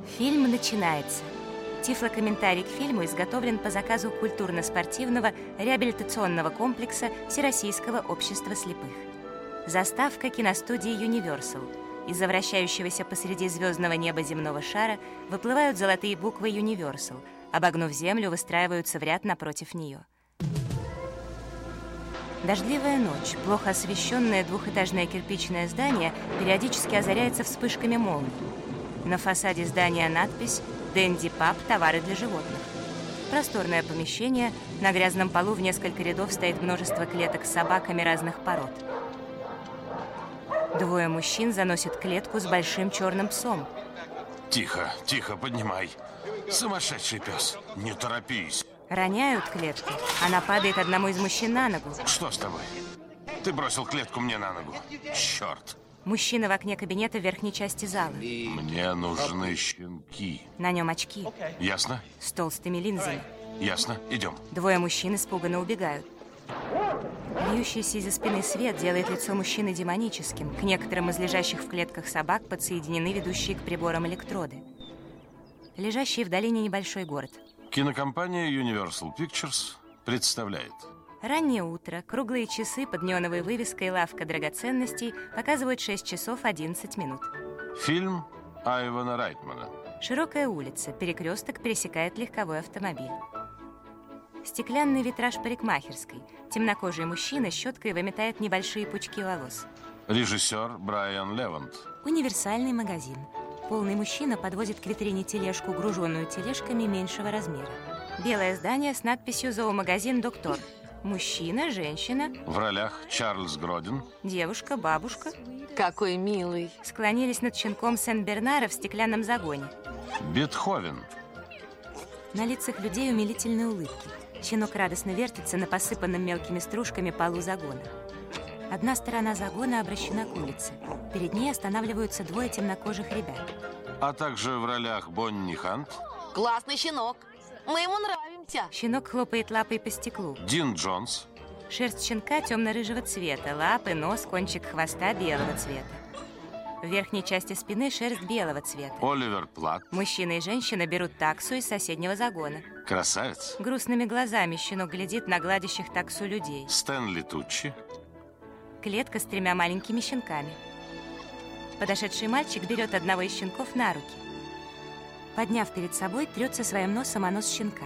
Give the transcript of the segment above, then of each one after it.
Фильм начинается. Тифлокомментарий к фильму изготовлен по заказу культурно-спортивного реабилитационного комплекса Всероссийского общества слепых. Заставка киностудии Universal. Из-за вращающегося посреди звездного неба земного шара выплывают золотые буквы Universal, обогнув Землю, выстраиваются в ряд напротив нее. Дождливая ночь, плохо освещенное двухэтажное кирпичное здание периодически озаряется вспышками молний. На фасаде здания надпись «Дэнди Паб. Товары для животных». Просторное помещение, на грязном полу в несколько рядов стоит множество клеток с собаками разных пород. Двое мужчин заносят клетку с большим черным псом. Тихо, тихо, поднимай. Сумасшедший пес, не торопись. Роняют клетку. Она падает одному из мужчин на ногу. Что с тобой? Ты бросил клетку мне на ногу. Черт. Мужчина в окне кабинета в верхней части зала. Мне нужны щенки. На нем очки. Ясно? С толстыми линзами. Ясно, идем. Двое мужчин испуганно убегают. Льющийся из-за спины свет делает лицо мужчины демоническим. К некоторым из лежащих в клетках собак подсоединены ведущие к приборам электроды. Лежащий в долине небольшой город. Кинокомпания Universal Pictures представляет. Раннее утро, круглые часы под неоновой вывеской «Лавка драгоценностей» показывают 6 часов 11 минут. Фильм Айвана Райтмана. Широкая улица, перекресток пересекает легковой автомобиль. Стеклянный витраж парикмахерской. Темнокожий мужчина щеткой выметает небольшие пучки волос. Режиссер Брайан Левант. Универсальный магазин. Полный мужчина подвозит к витрине тележку, груженную тележками меньшего размера. Белое здание с надписью «Зоомагазин Доктор». Мужчина, женщина. В ролях Чарльз Гродин. Девушка, бабушка. Какой милый. Склонились над щенком Сен-Бернара в стеклянном загоне. Бетховен. На лицах людей умилительные улыбки. Щенок радостно вертится на посыпанном мелкими стружками полу загона. Одна сторона загона обращена к улице. Перед ней останавливаются двое темнокожих ребят. А также в ролях Бонни Хант. Классный щенок. Мы ему нравимся. Щенок хлопает лапой по стеклу. Дин Джонс. Шерсть щенка темно-рыжего цвета, лапы, нос, кончик хвоста белого цвета. В верхней части спины шерсть белого цвета. Оливер Плат. Мужчина и женщина берут таксу из соседнего загона. Красавец. Грустными глазами щенок глядит на гладящих таксу людей. Стэнли Туччи. Клетка с 3 маленькими щенками. Подошедший мальчик берет одного из щенков на руки. Подняв перед собой, трется своим носом о нос щенка.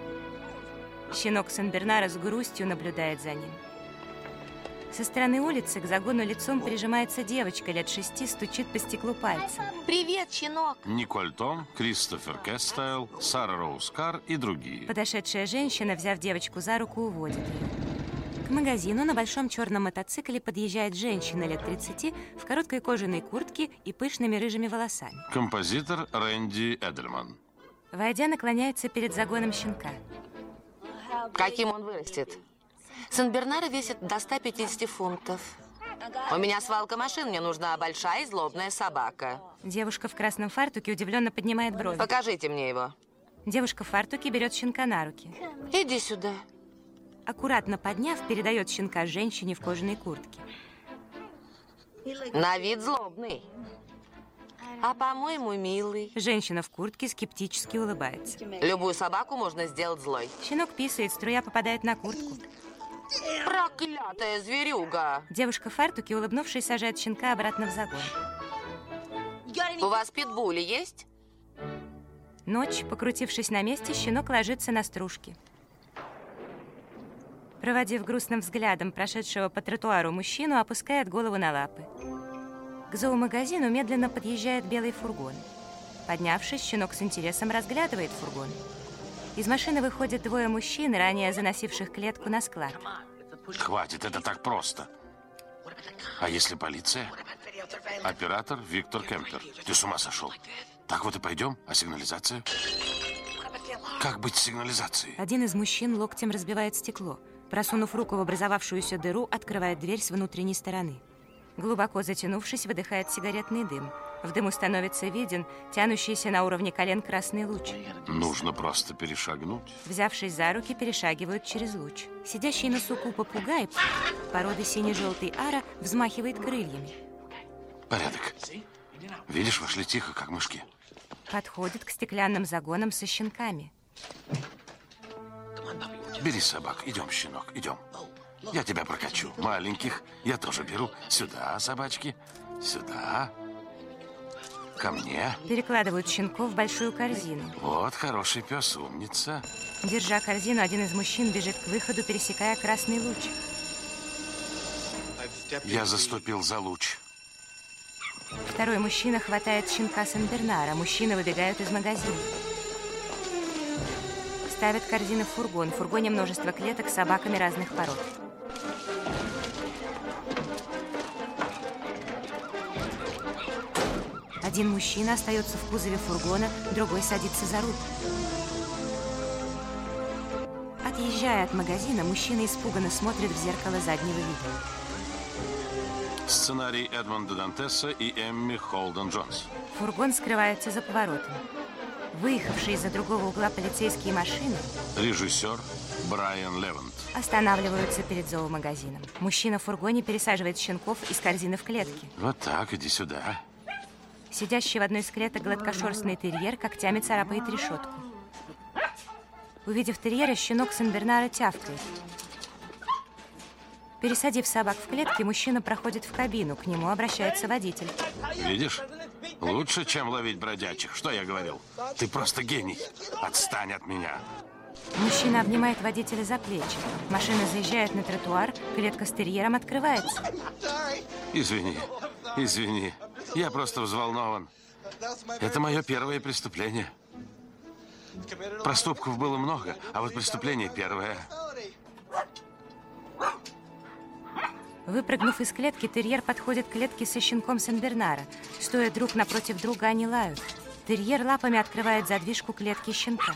Щенок Сен-Бернара с грустью наблюдает за ним. Со стороны улицы к загону лицом прижимается девочка лет 6, стучит по стеклу пальцем. Привет, щенок. Николь Том, Кристофер Кэстайл, Сара Роуз Карр и другие. Подошедшая женщина, взяв девочку за руку, уводит ее. К магазину на большом черном мотоцикле подъезжает женщина лет 30 в короткой кожаной куртке и пышными рыжими волосами. Композитор Рэнди Эдельман. Войдя, наклоняется перед загоном щенка. Каким он вырастет? Сен-Бернара весит до 150 фунтов. У меня свалка машин, мне нужна большая и злобная собака. Девушка в красном фартуке удивленно поднимает брови. Покажите мне его. Девушка в фартуке берет щенка на руки. Иди сюда. Аккуратно подняв, передает щенка женщине в кожаной куртке. На вид злобный. А по-моему, милый. Женщина в куртке скептически улыбается. Любую собаку можно сделать злой. Щенок писает, струя попадает на куртку. Проклятая зверюга. Девушка в фартуке, улыбнувшись, сажает щенка обратно в загон. У вас питбули есть? Ночь, покрутившись на месте, щенок ложится на стружки. Проводив грустным взглядом прошедшего по тротуару мужчину, опускает голову на лапы. К зоомагазину медленно подъезжает белый фургон. Поднявшись, щенок с интересом разглядывает фургон. Из машины выходят двое мужчин, ранее заносивших клетку на склад. Хватит, это так просто. А если полиция? Оператор Виктор Кемпер. Ты с ума сошел? Так вот и пойдем? А сигнализация? Как быть с сигнализацией? Один из мужчин локтем разбивает стекло. Просунув руку в образовавшуюся дыру, открывает дверь с внутренней стороны. Глубоко затянувшись, выдыхает сигаретный дым. В дыму становится виден тянущийся на уровне колен красный луч. Нужно просто перешагнуть. Взявшись за руки, перешагивают через луч. Сидящий на суку попугай породы сине-желтый ара взмахивает крыльями. Порядок. Видишь, вошли тихо, как мышки. Подходит к стеклянным загонам со щенками. Бери собак. Идем, щенок, идем. Я тебя прокачу. Маленьких я тоже беру. Сюда, собачки. Сюда. Ко мне. Перекладывают щенков в большую корзину. Вот, хороший пес, умница. Держа корзину, один из мужчин бежит к выходу, пересекая красный луч. Я заступил за луч. Второй мужчина хватает щенка Сен-Бернара. Мужчины выбегают из магазина. Ставят корзины в фургон. В фургоне множество клеток с собаками разных пород. Один мужчина остается в кузове фургона, другой садится за руль. Отъезжая от магазина, мужчина испуганно смотрит в зеркало заднего вида. Сценарий Эдмонда Дантеса и Эмми Холден Джонс. Фургон скрывается за поворотом. Выехавшие из-за другого угла полицейские машины Режиссер Брайан Левант. останавливаются перед зоомагазином. Мужчина в фургоне пересаживает щенков из корзины в клетки. Вот так, иди сюда. Сидящий в одной из клеток гладкошерстный терьер когтями царапает решетку. Увидев терьера, щенок Сен-Бернара тявкает. Пересадив собак в клетки, мужчина проходит в кабину. К нему обращается водитель. Видишь? Лучше, чем ловить бродячих. Что я говорил? Ты просто гений. Отстань от меня. Мужчина обнимает водителя за плечи. Машина заезжает на тротуар, клетка с терьером открывается. Извини, извини. Я просто взволнован. Это мое первое преступление. Проступков было много, а вот преступление первое. Выпрыгнув из клетки, терьер подходит к клетке со щенком Сен-Бернара. Стоя друг напротив друга, они лают. Терьер лапами открывает задвижку клетки щенка.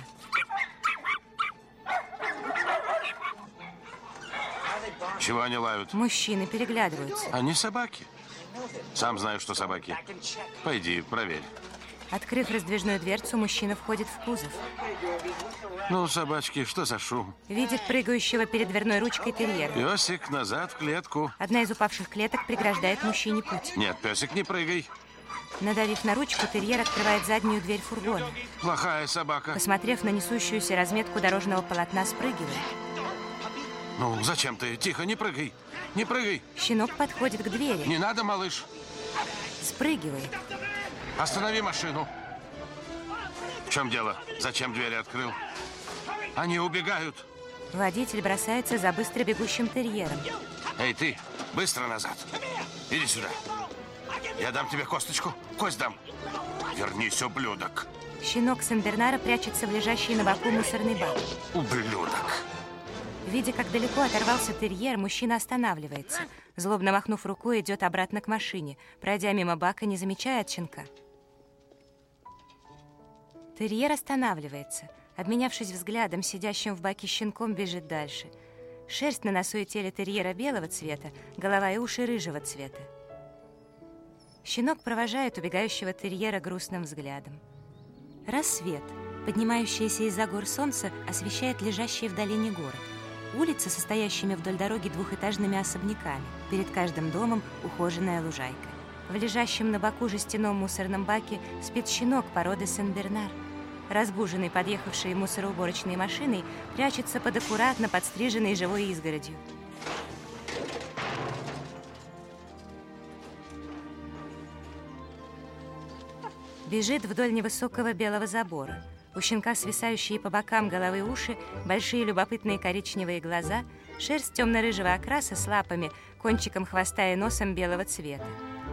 Чего они лают? Мужчины переглядываются. Они собаки. Сам знаю, что собаки. Пойди, проверь. Открыв раздвижную дверцу, мужчина входит в кузов. Ну, собачки, что за шум? Видит прыгающего перед дверной ручкой терьера. Песик, назад в клетку. Одна из упавших клеток преграждает мужчине путь. Нет, песик, не прыгай. Надавив на ручку, терьер открывает заднюю дверь фургона. Плохая собака. Посмотрев на несущуюся разметку дорожного полотна, спрыгивает. Ну, зачем ты? Тихо, не прыгай. Не прыгай. Щенок подходит к двери. Не надо, малыш. Спрыгивает. Останови машину. В чем дело? Зачем двери открыл? Они убегают. Водитель бросается за быстро бегущим терьером. Эй, ты, быстро назад. Иди сюда. Я дам тебе косточку. Кость дам. Вернись, ублюдок. Щенок Сен-Бернара прячется в лежащий на боку мусорный бак. Ублюдок. Видя, как далеко оторвался терьер, мужчина останавливается. Злобно махнув рукой, идет обратно к машине, пройдя мимо бака, не замечает щенка. Терьер останавливается. Обменявшись взглядом, сидящим в баке щенком бежит дальше. Шерсть на носу и теле терьера белого цвета, голова и уши рыжего цвета. Щенок провожает убегающего терьера грустным взглядом. Рассвет, поднимающееся из-за гор солнце, освещает лежащий в долине город. Улицы, состоящими вдоль дороги двухэтажными особняками. Перед каждым домом ухоженная лужайка. В лежащем на боку жестяном мусорном баке спит щенок породы Сен-Бернар. Разбуженный подъехавшей мусороуборочной машиной, прячется под аккуратно подстриженной живой изгородью. Бежит вдоль невысокого белого забора. У щенка свисающие по бокам головы и уши, большие любопытные коричневые глаза, шерсть темно-рыжего окраса с лапами, кончиком хвоста и носом белого цвета.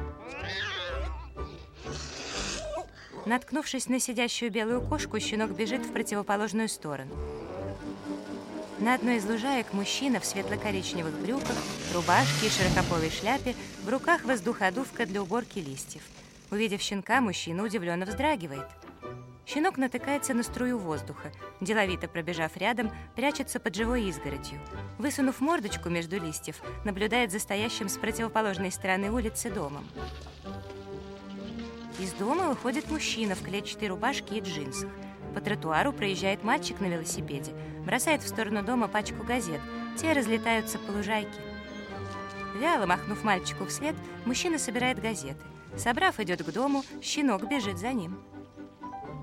Наткнувшись на сидящую белую кошку, щенок бежит в противоположную сторону. На одной из лужаек мужчина в светло-коричневых брюках, рубашке и широкополой шляпе, в руках воздуходувка для уборки листьев. Увидев щенка, мужчина удивленно вздрагивает. Щенок натыкается на струю воздуха. Деловито пробежав рядом, прячется под живой изгородью. Высунув мордочку между листьев, наблюдает за стоящим с противоположной стороны улицы домом. Из дома выходит мужчина в клетчатой рубашке и джинсах. По тротуару проезжает мальчик на велосипеде, бросает в сторону дома пачку газет. Те разлетаются по лужайке. Вяло махнув мальчику вслед, мужчина собирает газеты. Собрав, идет к дому, щенок бежит за ним.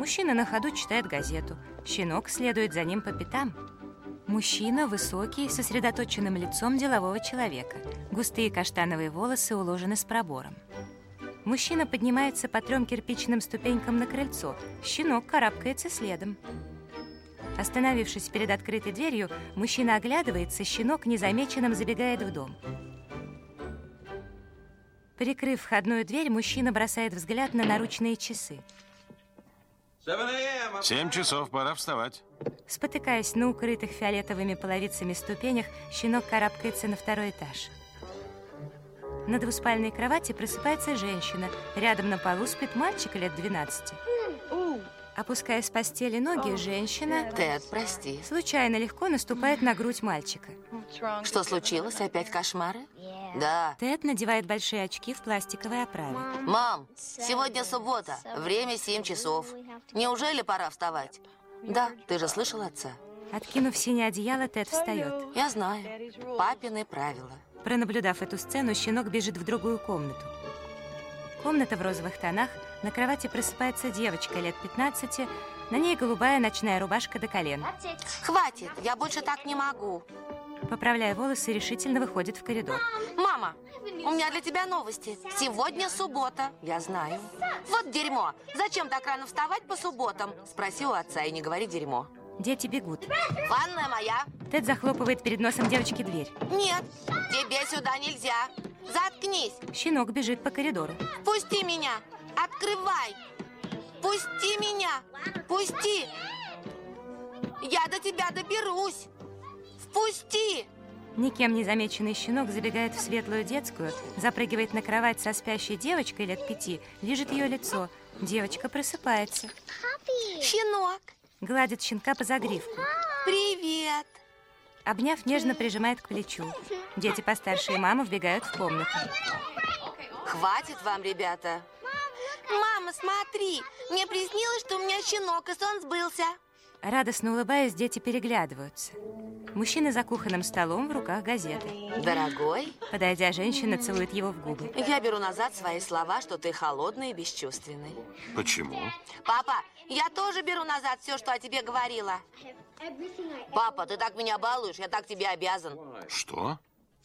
Мужчина на ходу читает газету. Щенок следует за ним по пятам. Мужчина высокий, с сосредоточенным лицом делового человека. Густые каштановые волосы уложены с пробором. Мужчина поднимается по 3 кирпичным ступенькам на крыльцо. Щенок карабкается следом. Остановившись перед открытой дверью, мужчина оглядывается, щенок незамеченным забегает в дом. Прикрыв входную дверь, мужчина бросает взгляд на наручные часы. 7 часов, пора вставать. Спотыкаясь на укрытых фиолетовыми половицами ступенях, щенок карабкается на 2-й этаж. На двуспальной кровати просыпается женщина. Рядом на полу спит мальчик лет 12. Опуская с постели ноги, женщина... Тед, прости. Случайно легко наступает на грудь мальчика. Что случилось? Опять кошмары? Да. Тед надевает большие очки в пластиковой оправе. Мам, сегодня суббота, время 7 часов. Неужели пора вставать? Да, ты же слышал отца. Откинув синее одеяло, Тед встает. Я знаю. Папины правила. Пронаблюдав эту сцену, щенок бежит в другую комнату. Комната в розовых тонах. На кровати просыпается девочка лет 15. На ней голубая ночная рубашка до колен. Хватит, я больше так не могу. Поправляя волосы, решительно выходит в коридор. Мама, у меня для тебя новости. Сегодня суббота. Я знаю. Вот дерьмо. Зачем так рано вставать по субботам? Спроси у отца и не говори дерьмо. Дети бегут. Ванная моя. Тед захлопывает перед носом девочки дверь. Нет, тебе сюда нельзя. Заткнись. Щенок бежит по коридору. Пусти меня. Открывай. Пусти меня. Пусти. Я до тебя доберусь. Впусти. Никем не замеченный щенок забегает в светлую детскую, запрыгивает на кровать со спящей девочкой лет 5, лижет ее лицо. Девочка просыпается. Щенок. Гладит щенка по загривку. Привет. Обняв, нежно прижимает к плечу. Дети постарше и мама вбегают в комнату. Хватит вам, ребята. Мама, смотри. Мне приснилось, что у меня щенок, и сон сбылся. Радостно улыбаясь, дети переглядываются. Мужчина за кухонным столом, в руках газеты. Дорогой, Подойдя, женщина целует его в губы. я беру назад свои слова, что ты холодный и бесчувственный. Почему? Папа, я тоже беру назад все, что о тебе говорила. Папа, ты так меня балуешь, я так тебе обязан. Что?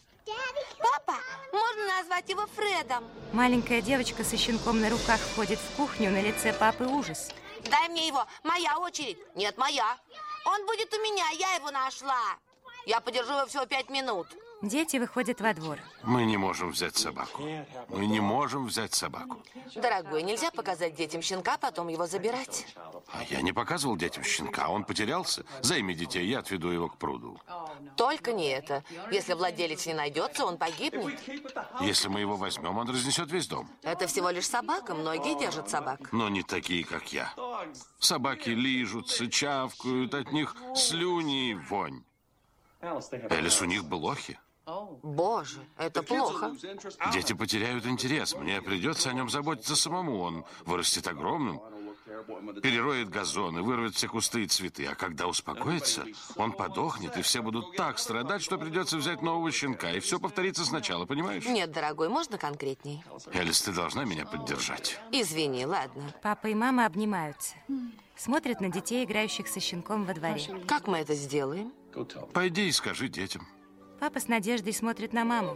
Папа, можно назвать его Фредом? Маленькая девочка со щенком на руках входит в кухню, на лице папы ужас. Дай мне его, моя очередь. Нет, моя. Он будет у меня, я его нашла. Я подержу его всего 5 минут. Дети выходят во двор. Мы не можем взять собаку. Мы не можем взять собаку. Дорогой, нельзя показать детям щенка, потом его забирать. А я не показывал детям щенка. Он потерялся. Займи детей, я отведу его к пруду. Только не это. Если владелец не найдется, он погибнет. Если мы его возьмем, он разнесет весь дом. Это всего лишь собака, многие держат собак. Но не такие, как я. Собаки лижутся, чавкают, от них слюни и вонь. Элис, у них блохи. Боже, это плохо. Дети потеряют интерес. Мне придется о нем заботиться самому. Он вырастет огромным, перероет газоны, вырвет все кусты и цветы. А когда успокоится, он подохнет, и все будут так страдать, что придется взять нового щенка. И все повторится сначала, понимаешь? Нет, дорогой, можно конкретней? Элис, ты должна меня поддержать. Извини, ладно. Папа и мама обнимаются. Смотрят на детей, играющих со щенком во дворе. Как мы это сделаем? Пойди и скажи детям. Папа с надеждой смотрит на маму.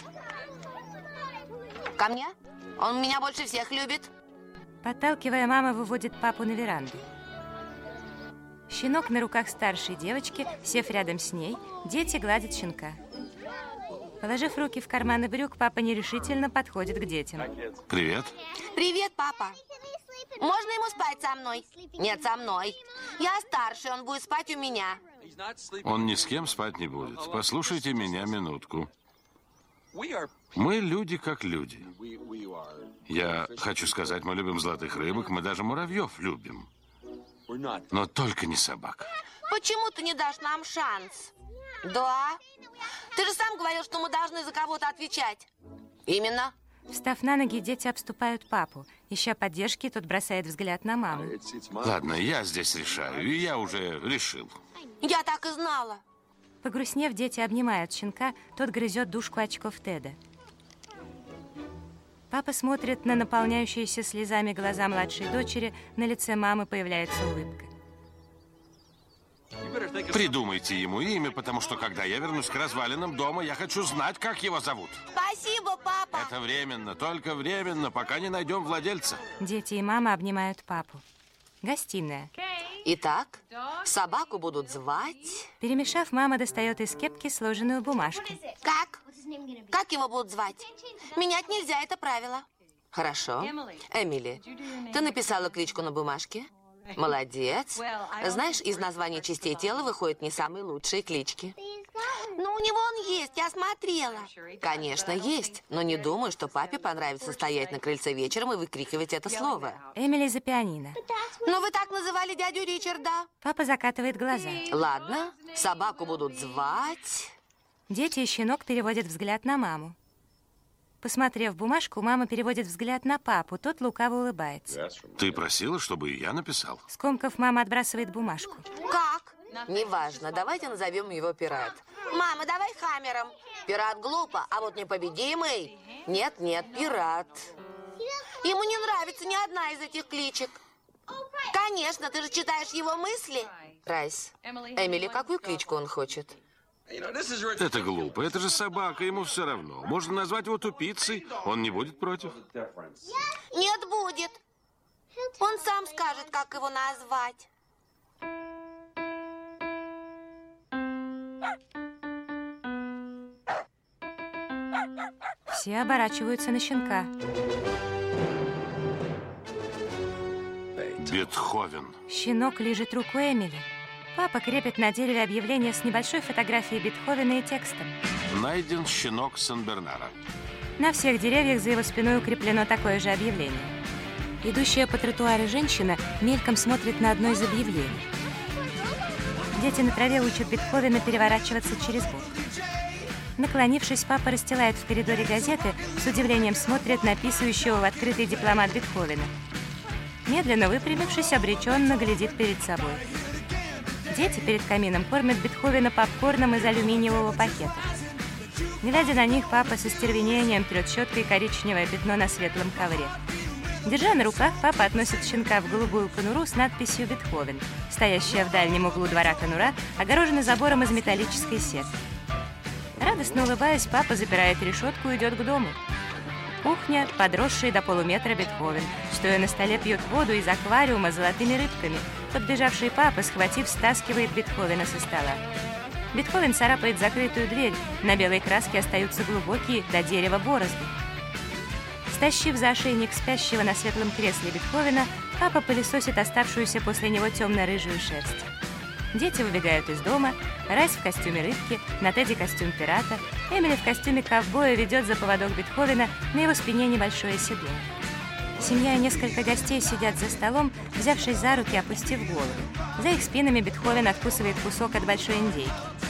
Ко мне? Он меня больше всех любит. Подталкивая, мама выводит папу на веранду. Щенок на руках старшей девочки, сев рядом с ней, дети гладят щенка. Положив руки в карманы брюк, папа нерешительно подходит к детям. Привет. Привет, папа. Можно ему спать со мной? Нет, со мной. Я старший, он будет спать у меня. Он ни с кем спать не будет. Послушайте меня минутку. Мы люди как люди. Я хочу сказать, мы любим золотых рыбок, мы даже муравьев любим. Но только не собак. Почему ты не дашь нам шанс? Да. Ты же сам говорил, что мы должны за кого-то отвечать. Именно. Встав на ноги, дети обступают папу. Ища поддержки, тот бросает взгляд на маму. Ладно, я здесь решаю, и я уже решил. Я так и знала. Погрустнев, дети обнимают щенка, тот грызет дужку очков Теда. Папа смотрит на наполняющиеся слезами глаза младшей дочери, на лице мамы появляется улыбка. Придумайте ему имя, потому что, когда я вернусь к развалинам дома, я хочу знать, как его зовут. Спасибо, папа. Это временно, только временно, пока не найдем владельца. Дети и мама обнимают папу. Гостиная. Итак, собаку будут звать... Перемешав, мама достает из кепки сложенную бумажку. Как? Как его будут звать? Менять нельзя, это правило. Хорошо. Эмили, ты написала кличку на бумажке? Молодец. Знаешь, из названий частей тела выходят не самые лучшие клички. Ну, у него он есть, я смотрела. Конечно, есть, но не думаю, что папе понравится стоять на крыльце вечером и выкрикивать это слово. Эмили за пианино. Но вы так называли дядю Ричарда. Папа закатывает глаза. Ладно, собаку будут звать... Дети и щенок переводят взгляд на маму. Посмотрев бумажку, мама переводит взгляд на папу. Тот лукаво улыбается. Ты просила, чтобы и я написал? Скомкав, мама отбрасывает бумажку. Как? Неважно, давайте назовем его пират. Мама, давай Хаммером. Пират глупо, а вот непобедимый... Нет, пират. Ему не нравится ни одна из этих кличек. Конечно, ты же читаешь его мысли. Райс, Эмили, какую кличку он хочет? Это глупо, это же собака, ему все равно. Можно назвать его тупицей, он не будет против. Нет, будет. Он сам скажет, как его назвать. Все оборачиваются на щенка. Бетховен. Щенок лижет руку Эмили. Папа крепит на дереве объявление с небольшой фотографией Бетховена и текстом. Найден щенок Сен-Бернара. На всех деревьях за его спиной укреплено такое же объявление. Идущая по тротуару женщина мельком смотрит на одно из объявлений. Дети на траве учат Бетховена переворачиваться через бок. Наклонившись, папа расстилает в коридоре газеты, с удивлением смотрит на писающего в открытый дипломат Бетховена. Медленно выпрямившись, обреченно глядит перед собой. Дети перед камином кормят Бетховена попкорном из алюминиевого пакета. Глядя на них, папа со стервенением трет щеткой коричневое пятно на светлом ковре. Держа на руках, папа относит щенка в голубую конуру с надписью «Бетховен». Стоящая в дальнем углу двора конура огорожена забором из металлической сетки. Радостно улыбаясь, папа запирает решетку и идет к дому. Кухня, подросший до полуметра Бетховен, стоя на столе, пьет воду из аквариума с золотыми рыбками. Подбежавший папа, схватив, стаскивает Бетховена со стола. Бетховен царапает закрытую дверь. На белой краске остаются глубокие до дерева борозды. Стащив за ошейник спящего на светлом кресле Бетховена, папа пылесосит оставшуюся после него темно-рыжую шерсть. Дети выбегают из дома. Райс в костюме рыбки, на Тедди костюм пирата. Эмили в костюме ковбоя ведет за поводок Бетховена, на его спине небольшое седло. Семья и несколько гостей сидят за столом, взявшись за руки, опустив головы. За их спинами Бетховен откусывает кусок от большой индейки.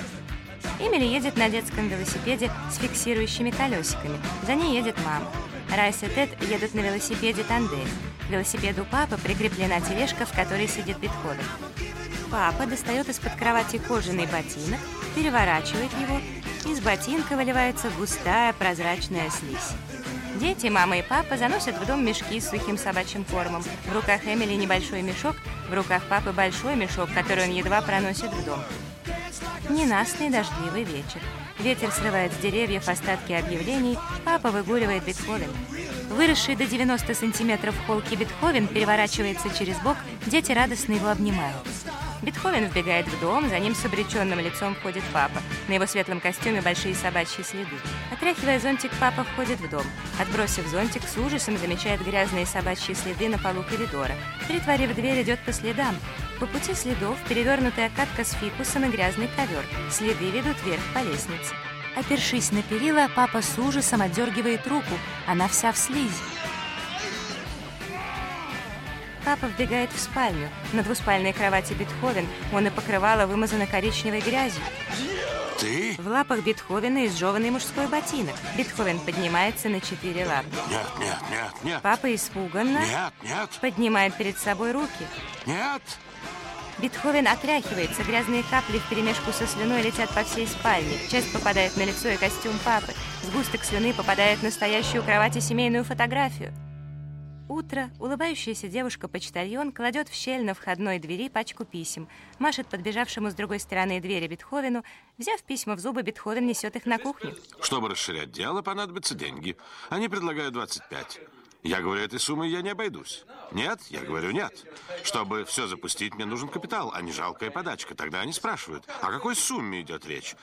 Эмили едет на детском велосипеде с фиксирующими колесиками. За ней едет мама. Райс и Тед едут на велосипеде тандеме. К велосипеду папы прикреплена тележка, в которой сидит Бетховен. Папа достает из-под кровати кожаный ботинок, переворачивает его, из ботинка выливается густая прозрачная слизь. Дети, мама и папа заносят в дом мешки с сухим собачьим кормом. В руках Эмили небольшой мешок, в руках папы большой мешок, который он едва проносит в дом. Ненастный дождливый вечер. Ветер срывает с деревьев остатки объявлений, папа выгуливает Бетховена. Выросший до 90 сантиметров холки Бетховен переворачивается через бок, дети радостно его обнимают. Бетховен вбегает в дом, за ним с обреченным лицом входит папа. На его светлом костюме большие собачьи следы. Отряхивая зонтик, папа входит в дом. Отбросив зонтик, с ужасом замечает грязные собачьи следы на полу коридора. Притворив дверь, идет по следам. По пути следов перевернутая катка с фикусом и грязный ковер. Следы ведут вверх по лестнице. Опершись на перила, папа с ужасом отдергивает руку. Она вся в слизи. Папа вбегает в спальню. На двуспальной кровати Бетховен, он и покрывало вымазано коричневой грязью. Ты? В лапах Бетховена изжеванный мужской ботинок. Бетховен поднимается на 4 лапы. Нет. Папа испуганно Нет. поднимает перед собой руки. Нет. Бетховен отряхивается, грязные капли вперемешку со слюной летят по всей спальне. Часть попадает на лицо и костюм папы. Сгусток слюны попадает в настоящую кровать и семейную фотографию. Утро. Улыбающаяся девушка-почтальон кладет в щель на входной двери пачку писем, машет подбежавшему с другой стороны двери Бетховену. Взяв письма в зубы, Бетховен несет их на кухню. Чтобы расширять дело, понадобятся деньги. Они предлагают 25. Я говорю, этой суммой я не обойдусь. Нет? Я говорю, нет. Чтобы все запустить, мне нужен капитал, а не жалкая подачка. Тогда они спрашивают, о какой сумме идет речь?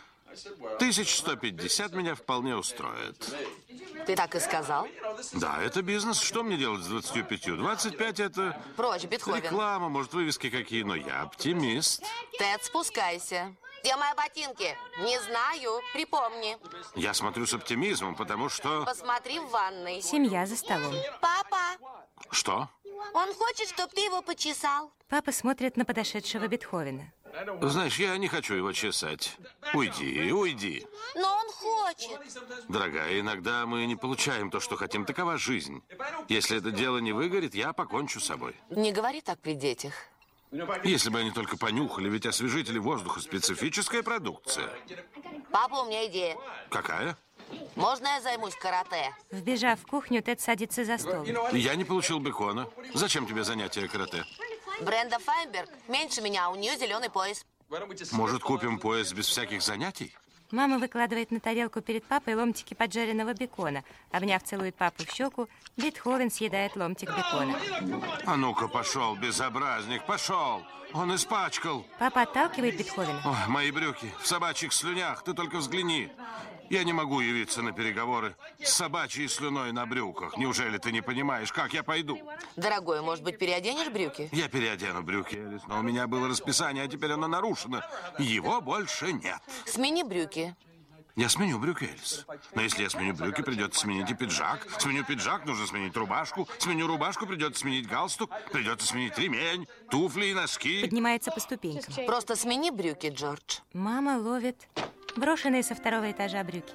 1150 меня вполне устроит. Ты так и сказал? Да, это бизнес. Что мне делать с 25? 25 это... Прочь, Бетховен. Реклама, может, вывески какие, но я оптимист. Тед, спускайся. Где мои ботинки? Не знаю. Припомни. Я смотрю с оптимизмом, потому что... Посмотри в ванной. Семья за столом. Папа, Что? он хочет, чтобы ты его почесал. Папа смотрит на подошедшего Бетховена. Знаешь, я не хочу его чесать. Уйди, уйди. Но он хочет. Дорогая, иногда мы не получаем то, что хотим. Такова жизнь. Если это дело не выгорит, я покончу с собой. Не говори так при детях. Если бы они только понюхали, ведь освежители воздуха – специфическая продукция. Папа, у меня идея. Какая? Можно я займусь карате? Вбежав в кухню, Тед садится за стол. Я не получил бекона. Зачем тебе занятия карате? Бренда Файнберг меньше меня, у нее зеленый пояс. Может, купим пояс без всяких занятий? Мама выкладывает на тарелку перед папой ломтики поджаренного бекона. Обняв, целует папу в щеку, Бетховен съедает ломтик бекона. А ну-ка, пошел, безобразник, пошел! Он испачкал. Папа отталкивает Бетховена. Ой, мои брюки в собачьих слюнях, ты только взгляни. Я не могу явиться на переговоры с собачьей слюной на брюках. Неужели ты не понимаешь, как я пойду? Дорогой, может быть, переоденешь брюки? Я переодену брюки, Элис, но у меня было расписание, а теперь оно нарушено. Его больше нет. Смени брюки. Я сменю брюки, Элис. Но если я сменю брюки, придется сменить и пиджак. Сменю пиджак, нужно сменить рубашку. Сменю рубашку, придется сменить галстук. Придется сменить ремень, туфли и носки. Поднимается по ступенькам. Просто смени брюки, Джордж. Мама ловит брошенные со второго этажа брюки.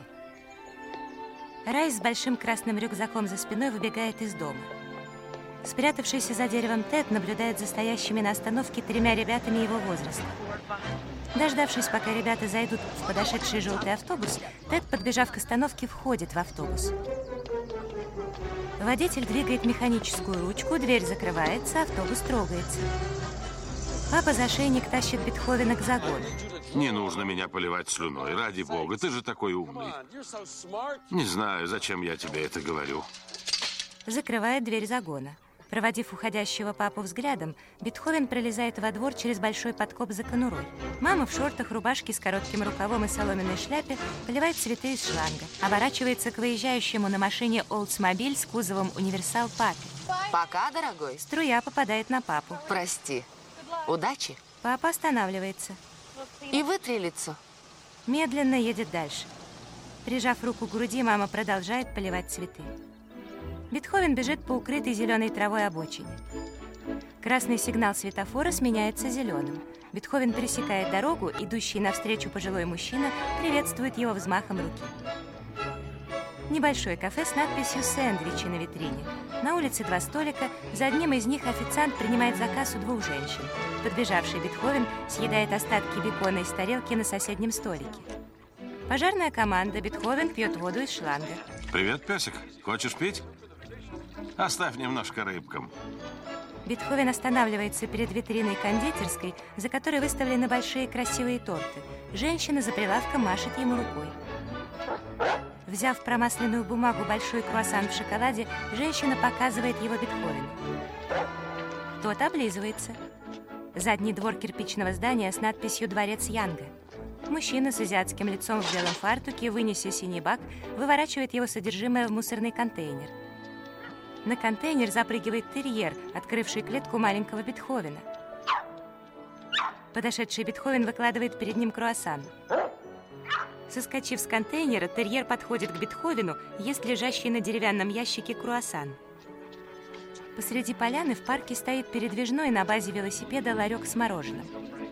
Райс с большим красным рюкзаком за спиной выбегает из дома. Спрятавшийся за деревом Тед наблюдает за стоящими на остановке 3 ребятами его возраста. Дождавшись, пока ребята зайдут в подошедший желтый автобус, Тед, подбежав к остановке, входит в автобус. Водитель двигает механическую ручку, дверь закрывается, автобус трогается. Папа за шейник тащит Бетховена к загону. Не нужно меня поливать слюной, ради бога, ты же такой умный. Не знаю, зачем я тебе это говорю. Закрывает дверь загона. Проводив уходящего папу взглядом, Бетховен пролезает во двор через большой подкоп за конурой. Мама в шортах, рубашке с коротким рукавом и соломенной шляпе поливает цветы из шланга. Оборачивается к выезжающему на машине Oldsmobile с кузовом универсал папе. Пока, дорогой. Струя попадает на папу. Прости. Удачи. Папа останавливается. И вытри лицо. Медленно едет дальше. Прижав руку к груди, мама продолжает поливать цветы. Бетховен бежит по укрытой зеленой травой обочине. Красный сигнал светофора сменяется зеленым. Бетховен пересекает дорогу, идущий навстречу пожилой мужчина приветствует его взмахом руки. Небольшое кафе с надписью «Сэндвичи» на витрине. На улице 2 столика, за одним из них официант принимает заказ у 2 женщин. Подбежавший Бетховен съедает остатки бекона из тарелки на соседнем столике. Пожарная команда. Бетховен пьет воду из шланга. Привет, песик. Хочешь пить? Оставь немножко рыбкам. Бетховен останавливается перед витриной кондитерской, за которой выставлены большие красивые торты. Женщина за прилавком машет ему рукой. Взяв промасленную бумагу большой круассан в шоколаде, женщина показывает его Бетховену. Тот облизывается. Задний двор кирпичного здания с надписью «Дворец Янга». Мужчина с азиатским лицом в белом фартуке, вынеся синий бак, выворачивает его содержимое в мусорный контейнер. На контейнер запрыгивает терьер, открывший клетку маленького Бетховена. Подошедший Бетховен выкладывает перед ним круассан. Соскочив с контейнера, терьер подходит к Бетховену, ест лежащий на деревянном ящике круассан. Посреди поляны в парке стоит передвижной на базе велосипеда ларек с мороженым.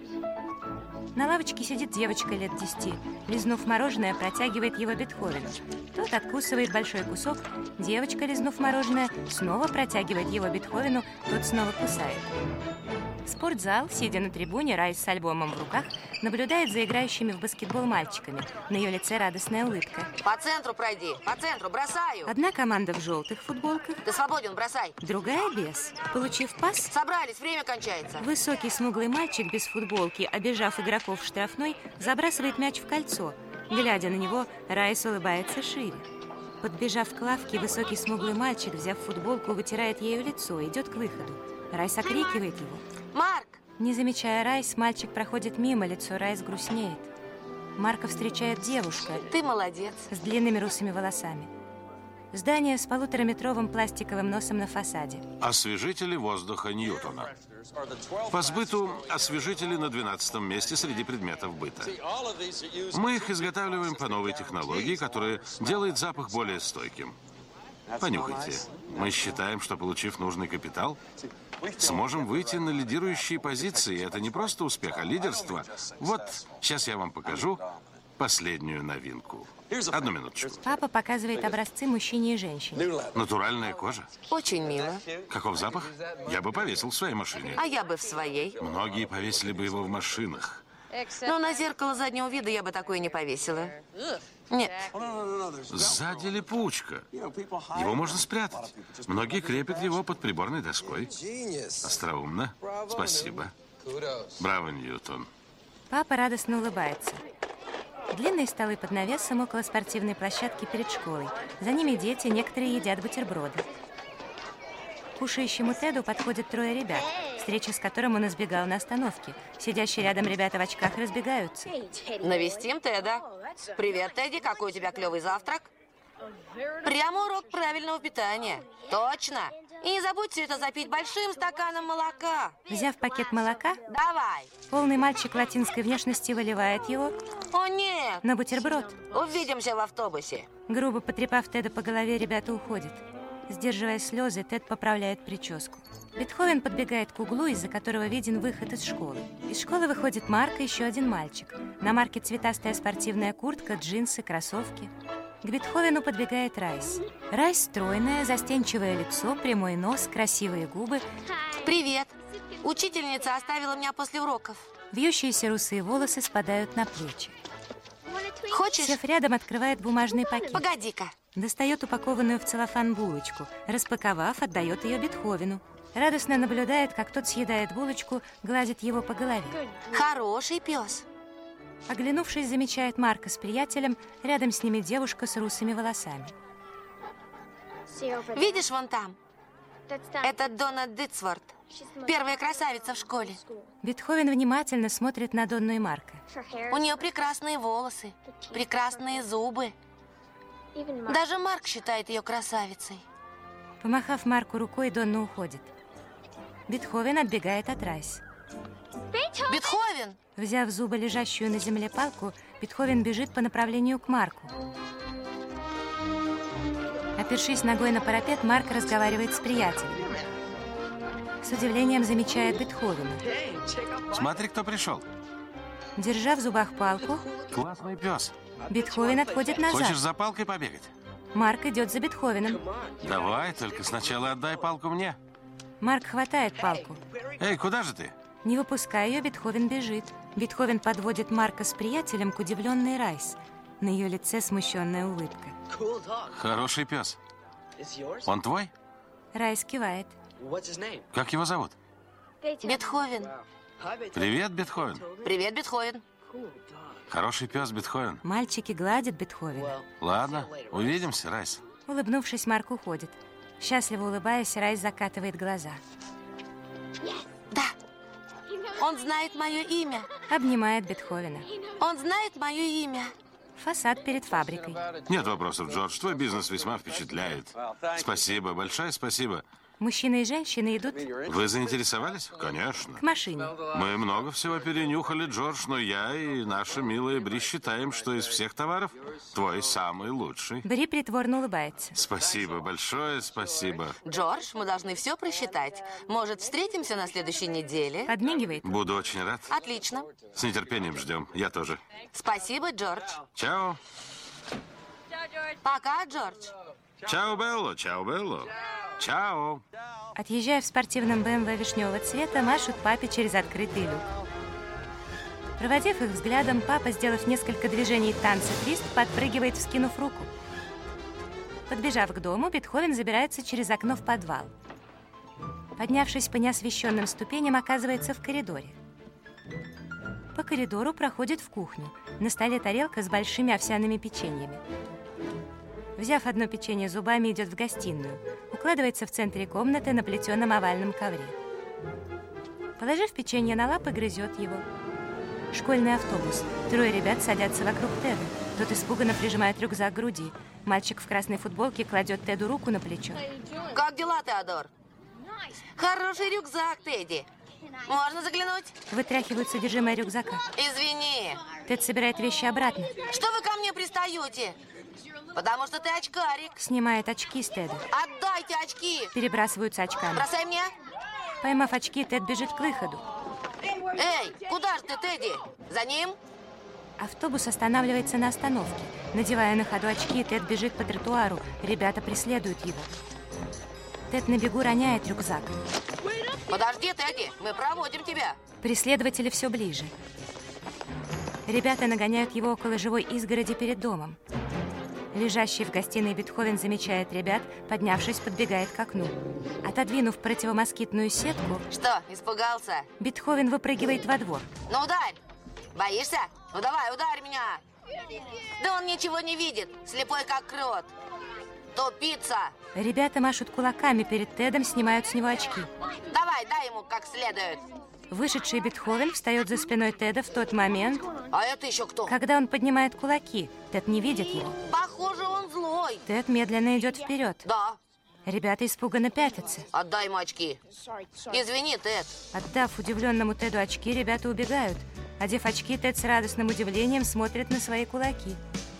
На лавочке сидит девочка лет 10. Лизнув мороженое, протягивает его Бетховену. Тот откусывает большой кусок. Девочка, лизнув мороженое, снова протягивает его Бетховену. Тот снова кусает. Спортзал, сидя на трибуне, Райс с альбомом в руках наблюдает за играющими в баскетбол мальчиками. На ее лице радостная улыбка. По центру пройди, по центру, бросаю. Одна команда в желтых футболках, Ты свободен, бросай. другая без. Получив пас, Собрались, время кончается. высокий смуглый мальчик без футболки, обежав игроков в штрафной, забрасывает мяч в кольцо. Глядя на него, Райс улыбается шире. Подбежав к лавке, высокий смуглый мальчик, взяв футболку, вытирает ею лицо, идет к выходу. Райс окрикивает его. Марк! Не замечая Райс, мальчик проходит мимо, лицо Райс грустнеет. Марка встречает девушка Ты молодец. с длинными русыми волосами. Здание с 1,5-метровым пластиковым носом на фасаде. Освежители воздуха Ньютона. По сбыту освежители на 12-м месте среди предметов быта. Мы их изготавливаем по новой технологии, которая делает запах более стойким. Понюхайте. Мы считаем, что, получив нужный капитал, сможем выйти на лидирующие позиции. Это не просто успех, а лидерство. Вот, сейчас я вам покажу последнюю новинку. Одну минуточку. Папа показывает образцы мужчине и женщине. Натуральная кожа. Очень мило. Каков запах? Я бы повесил в своей машине. А я бы в своей. Многие повесили бы его в машинах. Но на зеркало заднего вида я бы такое не повесила. Нет. Сзади липучка. Его можно спрятать. Многие крепят его под приборной доской. Остроумно. Спасибо. Браво, Ньютон. Папа радостно улыбается. Длинные столы под навесом около спортивной площадки перед школой. За ними дети, некоторые едят бутерброды. К кушающему Теду подходят 3 ребят, встреча с которым он избегал на остановке. Сидящие рядом ребята в очках разбегаются. Навестим Теда. Привет, Тедди, какой у тебя клевый завтрак? Прямо урок правильного питания. Точно. И не забудь все это запить большим стаканом молока. Взяв пакет молока, Давай. полный мальчик латинской внешности выливает его О, нет. на бутерброд. Увидимся в автобусе. Грубо потрепав Теда по голове, ребята уходят. Сдерживая слезы, Тед поправляет прическу. Бетховен подбегает к углу, из-за которого виден выход из школы. Из школы выходит Марк и еще один мальчик. На Марке цветастая спортивная куртка, джинсы, кроссовки. К Бетховену подбегает Райс. Райс стройная, застенчивое лицо, прямой нос, красивые губы. Привет. Учительница оставила меня после уроков. Вьющиеся русые волосы спадают на плечи. Хочешь? Сев рядом, открывает бумажный пакет. Погоди-ка. Достает упакованную в целлофан булочку. Распаковав, отдает ее Бетховену. Радостно наблюдает, как тот съедает булочку, гладит его по голове. Хороший пес. Оглянувшись, замечает Марка с приятелем, рядом с ними девушка с русыми волосами. Видишь вон там? Это Донна Дитсворт. Первая красавица в школе. Бетховен внимательно смотрит на Донну и Марка. У нее прекрасные волосы, прекрасные зубы. Даже Марк считает ее красавицей. Помахав Марку рукой, Донна уходит. Бетховен отбегает от Райс. Бетховен! Взяв в зубы лежащую на земле палку, Бетховен бежит по направлению к Марку. Опершись ногой на парапет, Марк разговаривает с приятелем. С удивлением замечает Бетховена. Смотри, кто пришел. Держа в зубах палку, Классный пес. Бетховен отходит назад. Хочешь за палкой побегать? Марк идет за Бетховеном. Давай, только сначала отдай палку мне. Марк хватает палку. Эй, куда же ты? Не выпуская ее, Бетховен бежит. Бетховен подводит Марка с приятелем к удивленной Райс. На ее лице смущенная улыбка. Хороший пес. Он твой? Райс кивает. Как его зовут? Бетховен. Привет, Бетховен. Привет, Бетховен. Хороший пес, Бетховен. Мальчики гладят Бетховена. Ладно, увидимся, Райс. Улыбнувшись, Марк уходит. Счастливо улыбаясь, Райс закатывает глаза. Да. Он знает мое имя. Обнимает Бетховена. Он знает мое имя. Фасад перед фабрикой. Нет вопросов, Джордж. Твой бизнес весьма впечатляет. Спасибо, большое спасибо. Мужчина и женщина идут Вы заинтересовались? Конечно. к машине. Мы много всего перенюхали, Джордж, но я и наша милая Бри считаем, что из всех товаров твой самый лучший. Бри притворно улыбается. Спасибо, большое спасибо. Джордж, мы должны все просчитать. Может, встретимся на следующей неделе? Подмигивает. Буду очень рад. Отлично. С нетерпением ждем. Я тоже. Спасибо, Джордж. Чао. Пока, Джордж. Чао, Белло, чао, Белло. Чао. Отъезжая в спортивном БМВ вишневого цвета, машут папе через открытый люк. Проводив их взглядом, папа, сделав несколько движений танца твист, подпрыгивает, вскинув руку. Подбежав к дому, Бетховен забирается через окно в подвал. Поднявшись по неосвещенным ступеням, оказывается в коридоре. По коридору проходит в кухню. На столе тарелка с большими овсяными печеньями. Взяв одно печенье зубами, идет в гостиную. Укладывается в центре комнаты на плетеном овальном ковре. Положив печенье на лапы, грызет его. Школьный автобус. 3 ребят садятся вокруг Теда. Тот испуганно прижимает рюкзак к груди. Мальчик в красной футболке кладет Теду руку на плечо. Как дела, Теодор? Хороший рюкзак, Тедди. Можно заглянуть? Вытряхивают содержимое рюкзака. Извини. Тед собирает вещи обратно. Что вы ко мне пристаете? Потому что ты очкарик. Снимает очки с Теда. Отдайте очки. Перебрасываются очками. Бросай мне. Поймав очки, Тед бежит к выходу. Эй, куда же ты, Тедди? За ним? Автобус останавливается на остановке. Надевая на ходу очки, Тед бежит по тротуару. Ребята преследуют его. Тед на бегу роняет рюкзак. Подожди, Тедди, мы проводим тебя. Преследователи все ближе. Ребята нагоняют его около живой изгороди перед домом. Лежащий в гостиной Бетховен замечает ребят, поднявшись, подбегает к окну. Отодвинув противомоскитную сетку... Что, испугался? Бетховен выпрыгивает во двор. Ну, ударь. Боишься? Ну, давай, ударь меня. Да он ничего не видит, слепой как крот. Тупица. Ребята машут кулаками перед Тедом, снимают с него очки. Давай, дай ему как следует. Вышедший Бетховен встает за спиной Теда в тот момент, А это еще кто? когда он поднимает кулаки. Тед не видит его. Похоже, он злой. Тед медленно идет вперед. Да. Ребята испуганно пятятся. Отдай ему очки. Извини, Тед. Отдав удивленному Теду очки, ребята убегают. Одев очки, Тед с радостным удивлением смотрит на свои кулаки.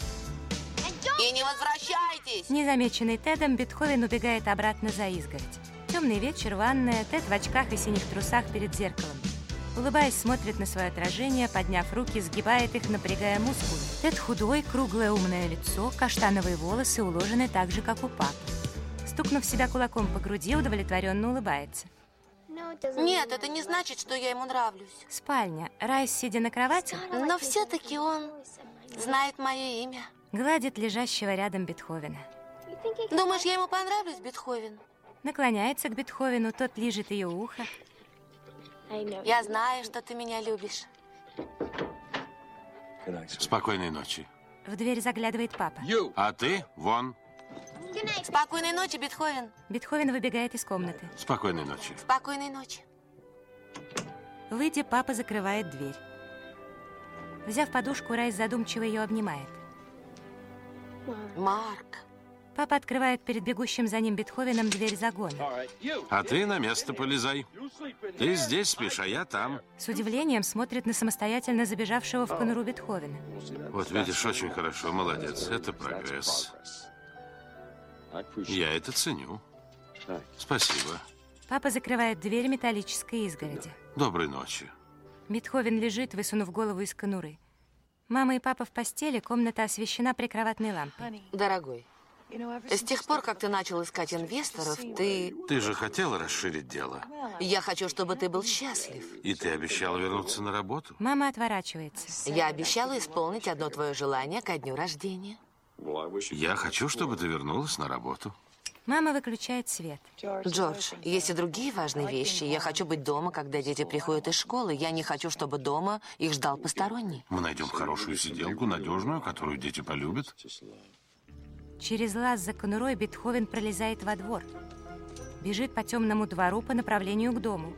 И не возвращайтесь. Незамеченный Тедом, Бетховен убегает обратно за изгородь. Темный вечер, ванная, Тед в очках и синих трусах перед зеркалом. Улыбаясь, смотрит на свое отражение, подняв руки, сгибает их, напрягая мускулы. Тед худой, круглое умное лицо, каштановые волосы уложены так же, как у папы. Стукнув себя кулаком по груди, удовлетворенно улыбается. Нет, это не значит, что я ему нравлюсь. Спальня. Райс, сидя на кровати, Но все-таки он знает мое имя. гладит лежащего рядом Бетховена. Думаешь, я ему понравлюсь, Бетховен? Наклоняется к Бетховену, тот лижет ее ухо. Я знаю, что ты меня любишь. Спокойной ночи. В дверь заглядывает папа. А ты вон. Спокойной ночи, Бетховен. Бетховен выбегает из комнаты. Спокойной ночи. Спокойной ночи. Выйдя, папа закрывает дверь. Взяв подушку, Райс задумчиво ее обнимает. Марк. Папа открывает перед бегущим за ним Бетховеном дверь загона. А ты на место полезай. Ты здесь спишь, а я там. С удивлением смотрит на самостоятельно забежавшего в конуру Бетховена. Вот видишь, очень хорошо, молодец. Это прогресс. Я это ценю. Спасибо. Папа закрывает дверь металлической изгороди. Доброй ночи. Бетховен лежит, высунув голову из конуры. Мама и папа в постели, комната освещена прикроватной лампой. Дорогой, с тех пор, как ты начал искать инвесторов, ты... Ты же хотела расширить дело. Я хочу, чтобы ты был счастлив. И ты обещала вернуться на работу. Мама отворачивается. Я обещала исполнить одно твое желание ко дню рождения. Я хочу, чтобы ты вернулась на работу. Мама выключает свет. Джордж, есть и другие важные вещи. Я хочу быть дома, когда дети приходят из школы. Я не хочу, чтобы дома их ждал посторонний. Мы найдем хорошую сиделку, надежную, которую дети полюбят. Через лаз за конурой Бетховен пролезает во двор. Бежит по темному двору по направлению к дому.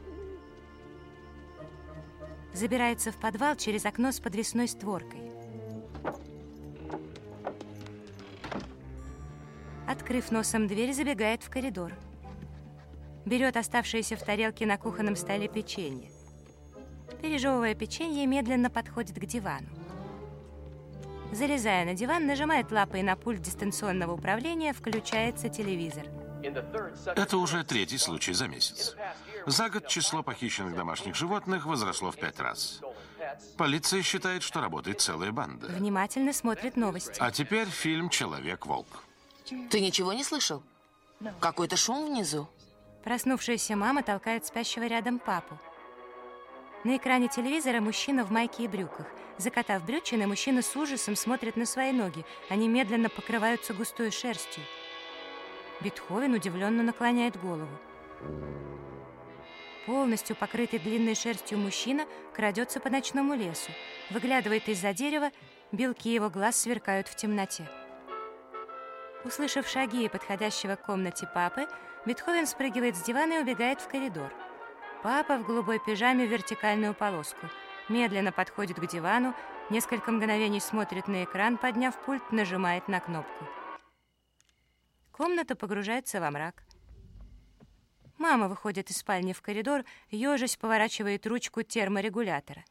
Забирается в подвал через окно с подвесной створкой. Открыв носом дверь, забегает в коридор. Берет оставшееся в тарелке на кухонном столе печенье. Пережевывая печенье, медленно подходит к дивану. Залезая на диван, нажимает лапой на пульт дистанционного управления, включается телевизор. Это уже 3-й случай за месяц. За год число похищенных домашних животных возросло в 5 раз. Полиция считает, что работает целая банда. Внимательно смотрит новости. А теперь фильм «Человек-волк». Ты ничего не слышал? Какой-то шум внизу. Проснувшаяся мама толкает спящего рядом папу. На экране телевизора мужчина в майке и брюках. Закатав брючины, мужчина с ужасом смотрит на свои ноги. Они медленно покрываются густой шерстью. Бетховен удивленно наклоняет голову. Полностью покрытый длинной шерстью мужчина крадется по ночному лесу. Выглядывает из-за дерева, белки его глаз сверкают в темноте. Услышав шаги подходящего к комнате папы, Бетховен спрыгивает с дивана и убегает в коридор. Папа в голубой пижаме в вертикальную полоску. Медленно подходит к дивану, несколько мгновений смотрит на экран, подняв пульт, нажимает на кнопку. Комната погружается во мрак. Мама выходит из спальни в коридор, ежась поворачивает ручку терморегулятора.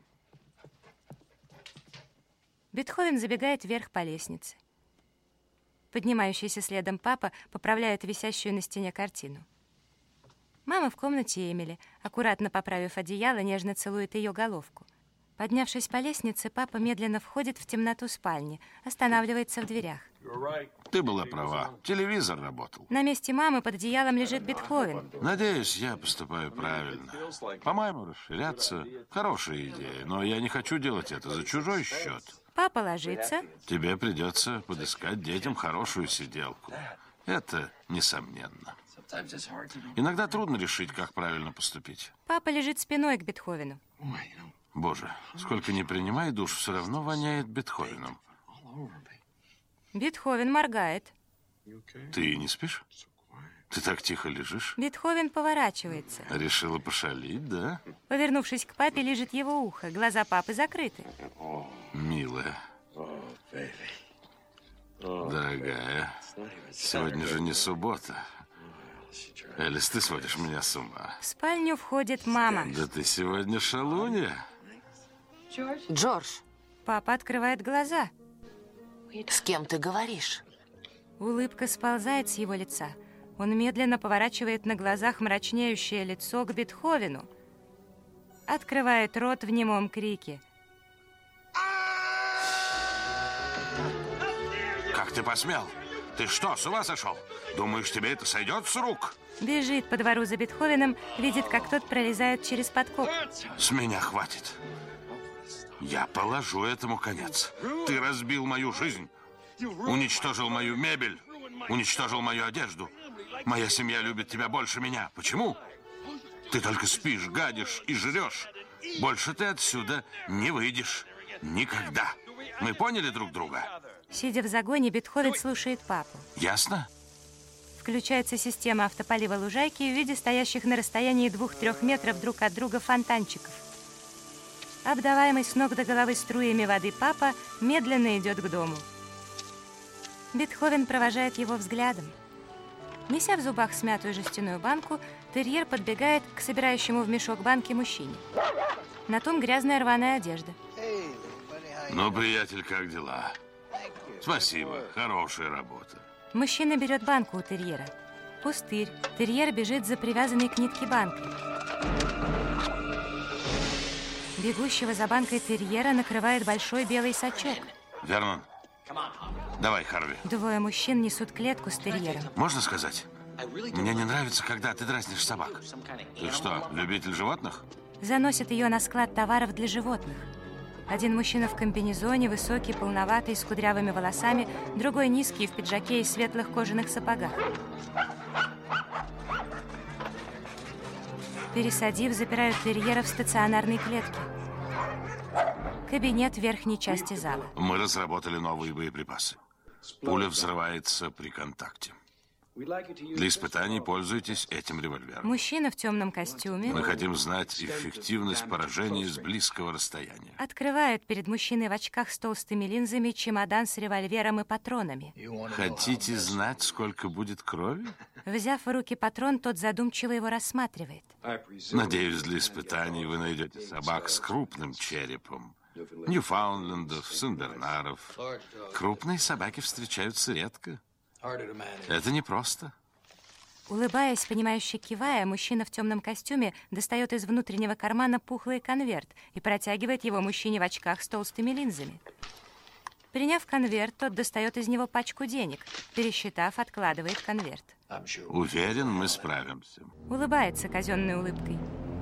Бетховен забегает вверх по лестнице. Поднимающийся следом папа поправляет висящую на стене картину. Мама в комнате Эмили, аккуратно поправив одеяло, нежно целует ее головку. Поднявшись по лестнице, папа медленно входит в темноту спальни, останавливается в дверях. Ты была права. Телевизор работал. На месте мамы под одеялом лежит Бетховен. Надеюсь, я поступаю правильно. По-моему, расширяться — хорошая идея, но я не хочу делать это за чужой счет. Папа ложится. Тебе придется подыскать детям хорошую сиделку. Это несомненно. Иногда трудно решить, как правильно поступить. Папа лежит спиной к Бетховену. Боже, сколько ни принимай душ, все равно воняет Бетховеном. Бетховен моргает. Ты не спишь? Ты так тихо лежишь? Бетховен поворачивается. Решила пошалить, да? Повернувшись к папе, лежит его ухо. Глаза папы закрыты. Милая. Дорогая, сегодня же не суббота. Элис, ты сводишь меня с ума. В спальню входит мама. Да ты сегодня шалунья. Джордж, Папа открывает глаза. с кем ты говоришь? Улыбка сползает с его лица. Он медленно поворачивает на глазах мрачнеющее лицо к Бетховену. Открывает рот в немом крике. Как ты посмел? Ты что, с ума сошел? Думаешь, тебе это сойдет с рук? Бежит по двору за Бетховеном, видит, как тот пролезает через подкоп. С меня хватит. Я положу этому конец. Ты разбил мою жизнь, уничтожил мою мебель, уничтожил мою одежду. Моя семья любит тебя больше меня. Почему? Ты только спишь, гадишь и жрешь. Больше ты отсюда не выйдешь. Никогда. Мы поняли друг друга? Сидя в загоне, Бетховен слушает папу. Ясно? Включается система автополива лужайки в виде стоящих на расстоянии 2-3 метров друг от друга фонтанчиков. Обдаваемый с ног до головы струями воды папа медленно идет к дому. Бетховен провожает его взглядом. Неся в зубах смятую жестяную банку, терьер подбегает к собирающему в мешок банки мужчине. На том грязная рваная одежда. Ну, приятель, как дела? Спасибо, хорошая работа. Мужчина берет банку у терьера. Пустырь. Терьер бежит за привязанной к нитке банкой. Бегущего за банкой терьера накрывает большой белый сачок. Вернон, давай, Харви. Двое мужчин несут клетку с терьером. Можно сказать? Мне не нравится, когда ты дразнишь собак. Ты что, любитель животных? Заносят ее на склад товаров для животных. Один мужчина в комбинезоне, высокий, полноватый, с кудрявыми волосами, другой низкий, в пиджаке и светлых кожаных сапогах. Пересадив, запирают терьера в стационарной клетке. Кабинет в верхней части зала. Мы разработали новые боеприпасы. Пуля взрывается при контакте. Для испытаний пользуйтесь этим револьвером. Мужчина в темном костюме Мы хотим знать эффективность поражения с близкого расстояния. открывает перед мужчиной в очках с толстыми линзами чемодан с револьвером и патронами. Хотите знать, сколько будет крови? Взяв в руки патрон, тот задумчиво его рассматривает. Надеюсь, для испытаний вы найдете собак с крупным черепом. Ньюфаундлендов, сенбернаров. Крупные собаки встречаются редко. Это непросто. Улыбаясь, понимающе кивая, мужчина в темном костюме достает из внутреннего кармана пухлый конверт и протягивает его мужчине в очках с толстыми линзами. Приняв конверт, тот достает из него пачку денег. Пересчитав, откладывает конверт. Уверен, мы справимся. Улыбается казенной улыбкой.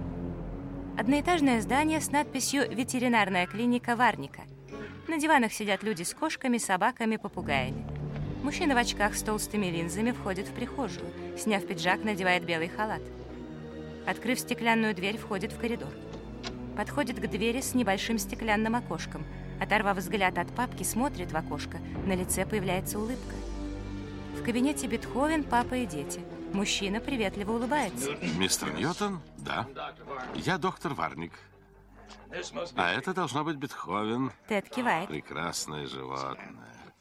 Одноэтажное здание с надписью «Ветеринарная клиника Варника». На диванах сидят люди с кошками, собаками, попугаями. Мужчина в очках с толстыми линзами входит в прихожую. Сняв пиджак, надевает белый халат. Открыв стеклянную дверь, входит в коридор. Подходит к двери с небольшим стеклянным окошком. Оторвав взгляд от папки, смотрит в окошко. На лице появляется улыбка. В кабинете Бетховен, папа и дети. Мужчина приветливо улыбается. Мистер Ньютон? Да. Я доктор Варник. А это должно быть Бетховен. Тед кивает. Прекрасное животное.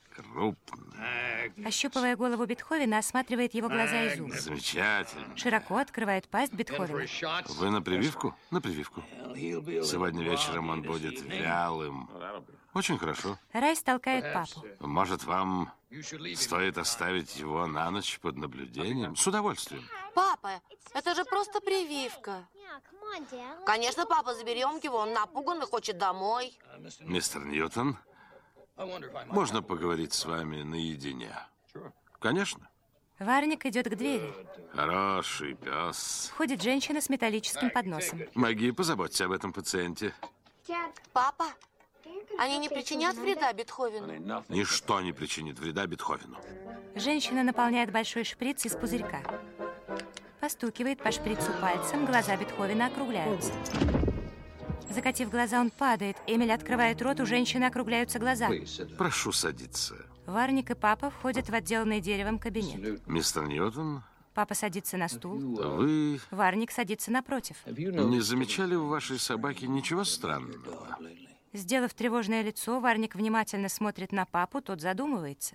Крупное. Ощупывая голову Бетховена, осматривает его глаза и зубы. Замечательно. Широко открывает пасть Бетховена. Вы на прививку? На прививку. Сегодня вечером он будет вялым. Очень хорошо. Райс толкает папу. Может, вам стоит оставить его на ночь под наблюдением? С удовольствием. Папа, это же просто прививка. Конечно, папа, заберем его. Он напуган и хочет домой. Мистер Ньютон, можно поговорить с вами наедине? Конечно. Варник идет к двери. Хороший пес. Входит женщина с металлическим подносом. Маги, позаботься об этом пациенте. Папа, они не причинят вреда Бетховену? Ничто не причинит вреда Бетховену. Женщина наполняет большой шприц из пузырька. Постукивает по шприцу пальцем, глаза Бетховена округляются. Закатив глаза, он падает. Эмиль открывает рот, у женщины округляются глаза. Прошу садиться. Варник и папа входят в отделанный деревом кабинет. Мистер Ньютон, Папа садится на стул. вы Варник садится напротив. не замечали у вашей собаки ничего странного? Сделав тревожное лицо, Варник внимательно смотрит на папу, тот задумывается.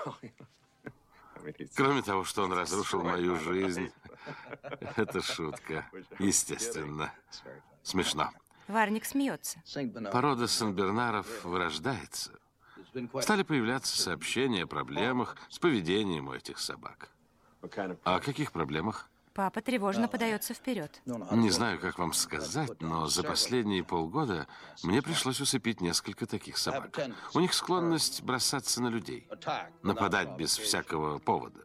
Кроме того, что он разрушил мою жизнь. Это шутка. Естественно. Смешно. Варник смеется. Порода Сен-Бернаров вырождается. Стали появляться сообщения о проблемах с поведением у этих собак. О каких проблемах? Папа тревожно подается вперед. Не знаю, как вам сказать, но за последние полгода мне пришлось усыпить несколько таких собак. У них склонность бросаться на людей, нападать без всякого повода.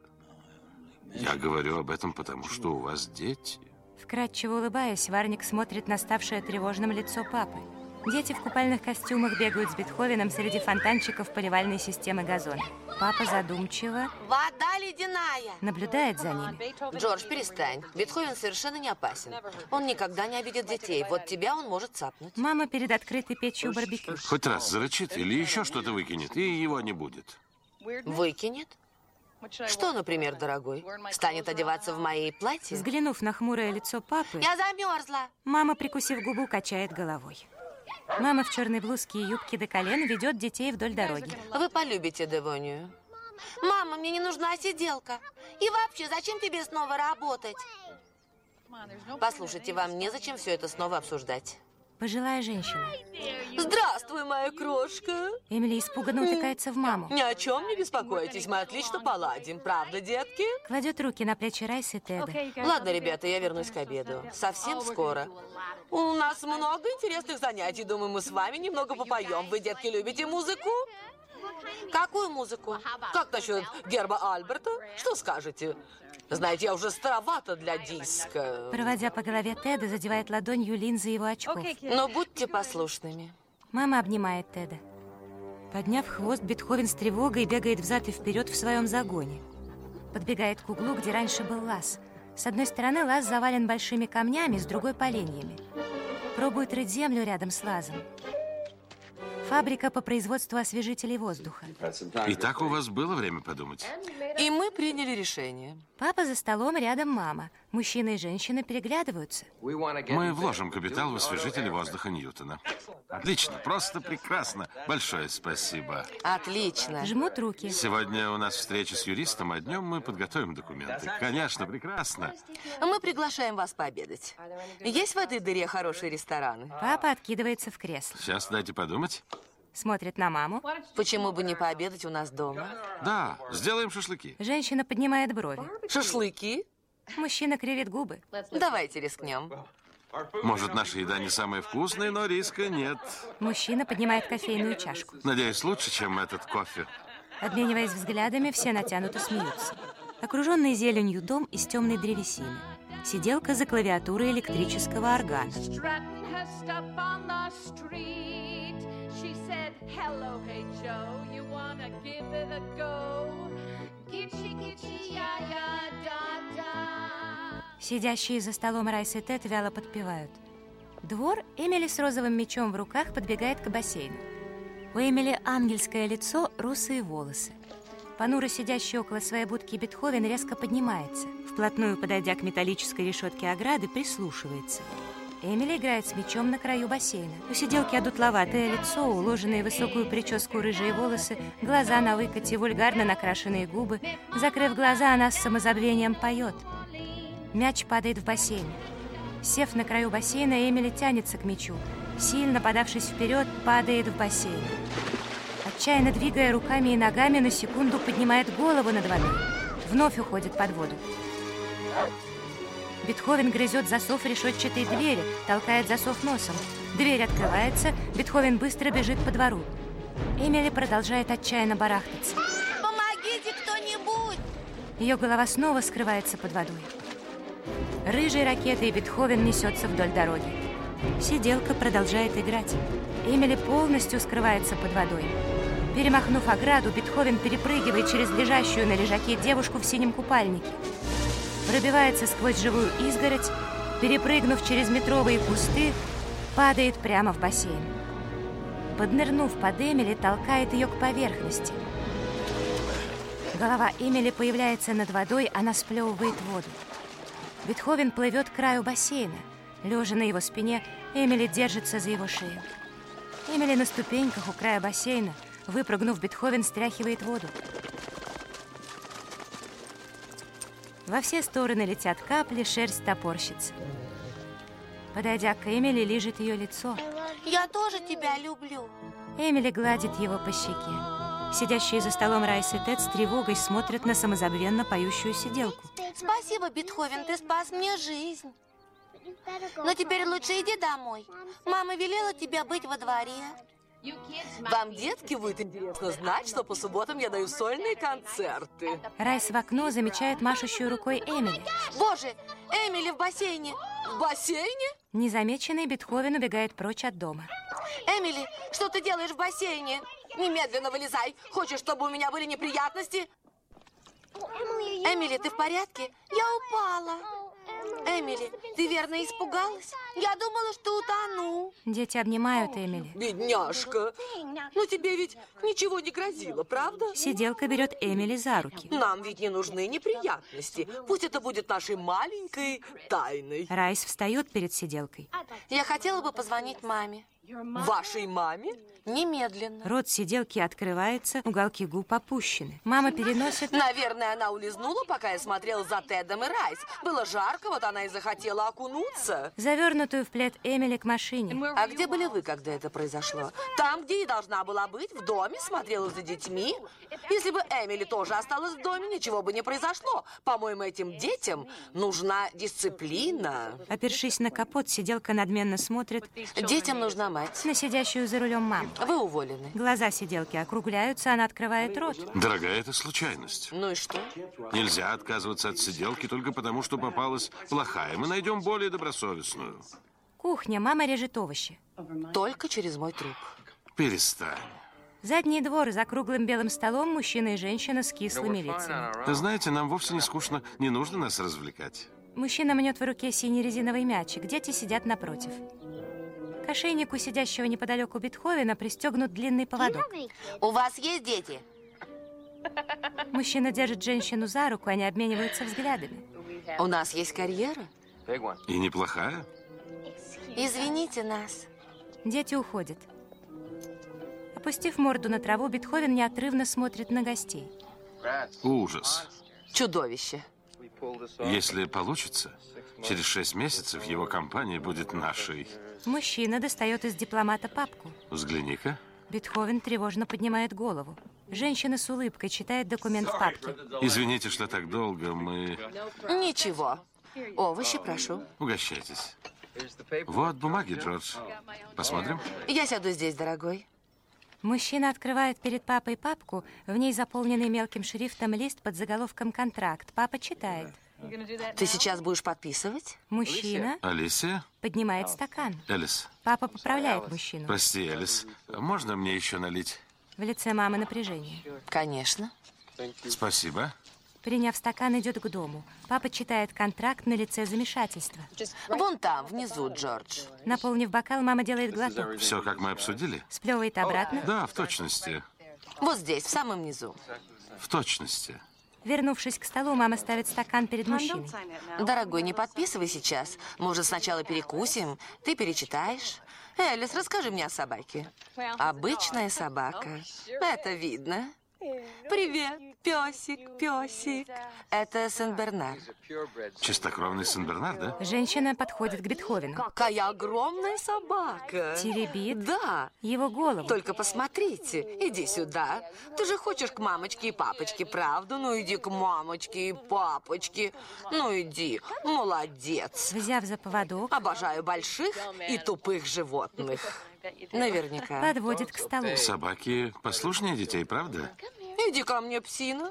Я говорю об этом потому, что у вас дети. Вкратчиво улыбаясь, Варник смотрит на ставшее тревожным лицо папы. Дети в купальных костюмах бегают с Бетховеном среди фонтанчиков поливальной системы газона. Папа задумчиво Вода ледяная. наблюдает за ними. Джордж, перестань. Бетховен совершенно не опасен. Он никогда не обидит детей. Вот тебя он может цапнуть. Мама перед открытой печью барбекю. Хоть раз зарычит или еще что-то выкинет, и его не будет. Выкинет? Что, например, дорогой? Станет одеваться в мои платья? Взглянув на хмурое лицо папы, Я замерзла. мама, прикусив губу, качает головой. Мама в черной блузке и юбке до колен ведет детей вдоль дороги. Вы полюбите Девонию. Мама, мне не нужна сиделка. И вообще, зачем тебе снова работать? Послушайте, вам незачем все это снова обсуждать. Пожилая женщина. Здравствуй, моя крошка. Эмили испуганно утыкается в маму. Ни о чем не беспокойтесь, мы отлично поладим. Правда, детки? Кладет руки на плечи Райса и Теда. Ладно, ребята, я вернусь к обеду. Совсем скоро. У нас много интересных занятий. Думаю, мы с вами немного попоем. Вы, детки, любите музыку? Какую музыку? Как насчет герба Альберта? Что скажете? Знаете, я уже старовата для диска. Проводя по голове Теда, задевает ладонью линзы его очков. Но будьте послушными. Мама обнимает Теда. Подняв хвост, Бетховен с тревогой бегает взад и вперед в своем загоне. Подбегает к углу, где раньше был лаз. С одной стороны лаз завален большими камнями, с другой — поленьями. Пробует рыть землю рядом с лазом. Фабрика по производству освежителей воздуха. Итак, у вас было время подумать? И мы приняли решение. Папа за столом, рядом мама. Мужчина и женщина переглядываются. Мы вложим капитал в освежители воздуха Ньютона. Отлично, просто прекрасно. Большое спасибо. Отлично. Жмут руки. Сегодня у нас встреча с юристом, а днем мы подготовим документы. Конечно, прекрасно. Мы приглашаем вас пообедать. Есть в этой дыре хорошие рестораны? Папа откидывается в кресло. Сейчас дайте подумать. Смотрит на маму. Почему бы не пообедать у нас дома? Да, сделаем шашлыки. Женщина поднимает брови. Шашлыки? Мужчина кривит губы. Давайте рискнем. Может, наша еда не самая вкусная, но риска нет. Мужчина поднимает кофейную чашку. Надеюсь, лучше, чем этот кофе. Обмениваясь взглядами, все натянуто смеются. Окруженный зеленью дом из темной древесины. Сиделка за клавиатурой электрического органа. Сидящие за столом Райс и Тед вяло подпевают. Двор, Эмили с розовым мячом в руках подбегает к бассейну. У Эмили ангельское лицо, русые волосы. Понуро сидящий около своей будки Бетховен резко поднимается. Вплотную подойдя к металлической решетке ограды, прислушивается. Эмили играет с мячом на краю бассейна. У сиделки одутловатое лицо, уложенные в высокую прическу рыжие волосы, глаза на выкате, вульгарно накрашенные губы. Закрыв глаза, она с самозабвением поет. Мяч падает в бассейн. Сев на краю бассейна, Эмили тянется к мячу. Сильно подавшись вперед, падает в бассейн. Отчаянно двигая руками и ногами, на секунду поднимает голову над водой. Вновь уходит под воду. Бетховен грызет засов решетчатой двери, толкает засов носом. Дверь открывается, Бетховен быстро бежит по двору. Эмили продолжает отчаянно барахтаться. Помогите кто-нибудь! Ее голова снова скрывается под водой. Рыжей ракетой Бетховен несется вдоль дороги. Сиделка продолжает играть. Эмили полностью скрывается под водой. Перемахнув ограду, Бетховен перепрыгивает через лежащую на лежаке девушку в синем купальнике. Пробивается сквозь живую изгородь, перепрыгнув через метровые кусты, падает прямо в бассейн. Поднырнув под Эмили, толкает ее к поверхности. Голова Эмили появляется над водой, она сплевывает воду. Бетховен плывет к краю бассейна. Лежа на его спине, Эмили держится за его шею. Эмили на ступеньках у края бассейна. Выпрыгнув, Бетховен стряхивает воду. Во все стороны летят капли, шерсть топорщится. Подойдя к Эмили, лижет ее лицо. Я тоже тебя люблю. Эмили гладит его по щеке. Сидящие за столом Райс и Тед с тревогой смотрят на самозабвенно поющую сиделку. Спасибо, Бетховен, ты спас мне жизнь. Но теперь лучше иди домой. Мама велела тебе быть во дворе. Вам, детки, будет интересно знать, что по субботам я даю сольные концерты. Райс в окно замечает машущую рукой Эмили. Боже, Эмили в бассейне. В бассейне? Незамеченный Бетховен убегает прочь от дома. Эмили, что ты делаешь в бассейне? Немедленно вылезай. Хочешь, чтобы у меня были неприятности? Эмили, ты в порядке? Я упала. Эмили, ты верно испугалась? Я думала, что утону. Дети обнимают Эмили. Бедняжка. Но тебе ведь ничего не грозило, правда? Сиделка берет Эмили за руки. Нам ведь не нужны неприятности. Пусть это будет нашей маленькой тайной. Райс встает перед сиделкой. Я хотела бы позвонить маме. Вашей маме? Немедленно. Рот сиделки открывается, уголки губ опущены. Мама переносит... Наверное, она улизнула, пока я смотрела за Тедом и Райс. Было жарко, вот она и захотела окунуться. завернутую в плед Эмили к машине. А где были вы, когда это произошло? Там, где и должна была быть, в доме, смотрела за детьми. Если бы Эмили тоже осталась в доме, ничего бы не произошло. По-моему, этим детям нужна дисциплина. Опершись на капот, сиделка надменно смотрит Детям нужна мать. на сидящую за рулем маму. Вы уволены. Глаза сиделки округляются, она открывает рот. Дорогая, это случайность. Ну и что? Нельзя отказываться от сиделки только потому, что попалась плохая. Мы найдем более добросовестную. Кухня, мама режет овощи. Только через мой труп. Перестань. Задний двор за круглым белым столом мужчина и женщина с кислыми лицами. Знаете, нам вовсе не скучно, не нужно нас развлекать. Мужчина мнет в руке синий резиновый мячик, дети сидят напротив. К ошейнику сидящего неподалеку Бетховена пристегнут длинный поводок. У вас есть дети? Мужчина держит женщину за руку, они обмениваются взглядами. У нас есть карьера? И неплохая. Извините нас. Дети уходят. Опустив морду на траву, Бетховен неотрывно смотрит на гостей. Ужас. Чудовище. Если получится, через 6 месяцев его компания будет нашей. Мужчина достает из дипломата папку. Взгляни-ка. Бетховен тревожно поднимает голову. Женщина с улыбкой читает документ в папке. Извините, что так долго, мы... Ничего. Овощи, прошу. Угощайтесь. Вот бумаги, Джордж. Посмотрим? Я сяду здесь, дорогой. Мужчина открывает перед папой папку, в ней заполненный мелким шрифтом лист под заголовком «Контракт». Папа читает. Ты сейчас будешь подписывать? Мужчина Алисия? поднимает стакан. Элис. Папа поправляет мужчину. Прости, Элис. Можно мне еще налить? В лице мамы напряжение. Конечно. Спасибо. Приняв стакан, идет к дому. Папа читает контракт, на лице замешательства. Вон там, внизу, Джордж. Наполнив бокал, мама делает глоток. Все, как мы обсудили? Сплевывает обратно. Да, в точности. Вот здесь, в самом низу. В точности. Вернувшись к столу, мама ставит стакан перед мужчиной. Дорогой, не подписывай сейчас. Мы уже сначала перекусим, ты перечитаешь. Элис, расскажи мне о собаке. Обычная собака. Это видно. Привет, песик, песик. Это Сен-Бернар. Чистокровный Сен-Бернар, да? Женщина подходит к Бетховену. Какая огромная собака. Теребит Да. его голову. Только посмотрите, иди сюда. Ты же хочешь к мамочке и папочке, правда? Ну иди к мамочке и папочке. Ну иди, молодец. Взяв за поводок, Обожаю больших и тупых животных. Наверняка. подводит к столу. Собаки послушнее детей, правда? Иди ко мне, псина.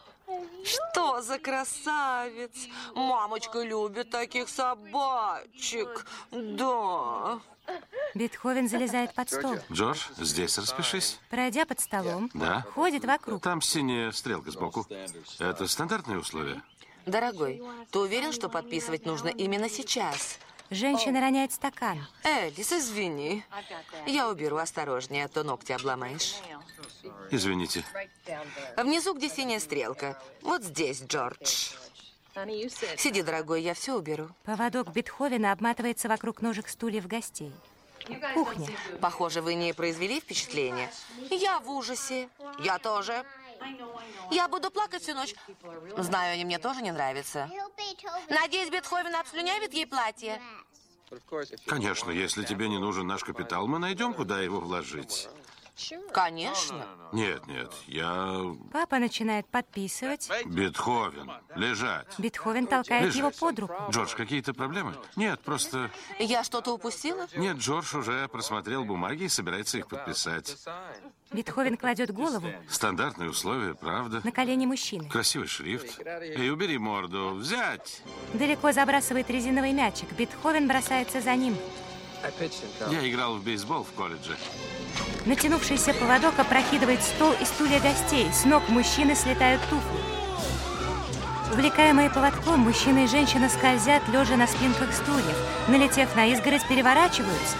Что за красавец? Мамочка любит таких собачек. Да. Бетховен залезает под стол. Джордж, здесь распишись. Пройдя под столом, Да. ходит вокруг. Там синяя стрелка сбоку. Это стандартные условия? Дорогой, ты уверен, что подписывать нужно именно сейчас? Женщина роняет стакан. Элис, извини. Я уберу осторожнее, а то ногти обломаешь. Извините. Внизу, где синяя стрелка. Вот здесь, Джордж. Сиди, дорогой, я все уберу. Поводок Бетховена обматывается вокруг ножек стульев гостей. Кухня. Похоже, вы не произвели впечатление. Я в ужасе. Я тоже. Я буду плакать всю ночь. Знаю, они мне тоже не нравятся. Надеюсь, Бетховен обслюнявит ей платье. Конечно, если тебе не нужен наш капитал, мы найдем, куда его вложить. Конечно. Нет, нет, я... Папа начинает подписывать. Бетховен. Лежать. Бетховен толкает Лежать. его под руку. Джордж, какие-то проблемы? Нет, просто... Я что-то упустила? Нет, Джордж уже просмотрел бумаги и собирается их подписать. Бетховен кладет голову Стандартные условия, правда? на колени мужчины. Красивый шрифт. И убери морду. Взять! Далеко забрасывает резиновый мячик. Бетховен бросается за ним. Я играл в бейсбол в колледже. Натянувшийся поводок опрокидывает стол и стулья гостей. С ног мужчины слетают туфли. Увлекаемые поводком, мужчина и женщина скользят, лежа на спинках стульев. Налетев на изгородь, переворачиваются.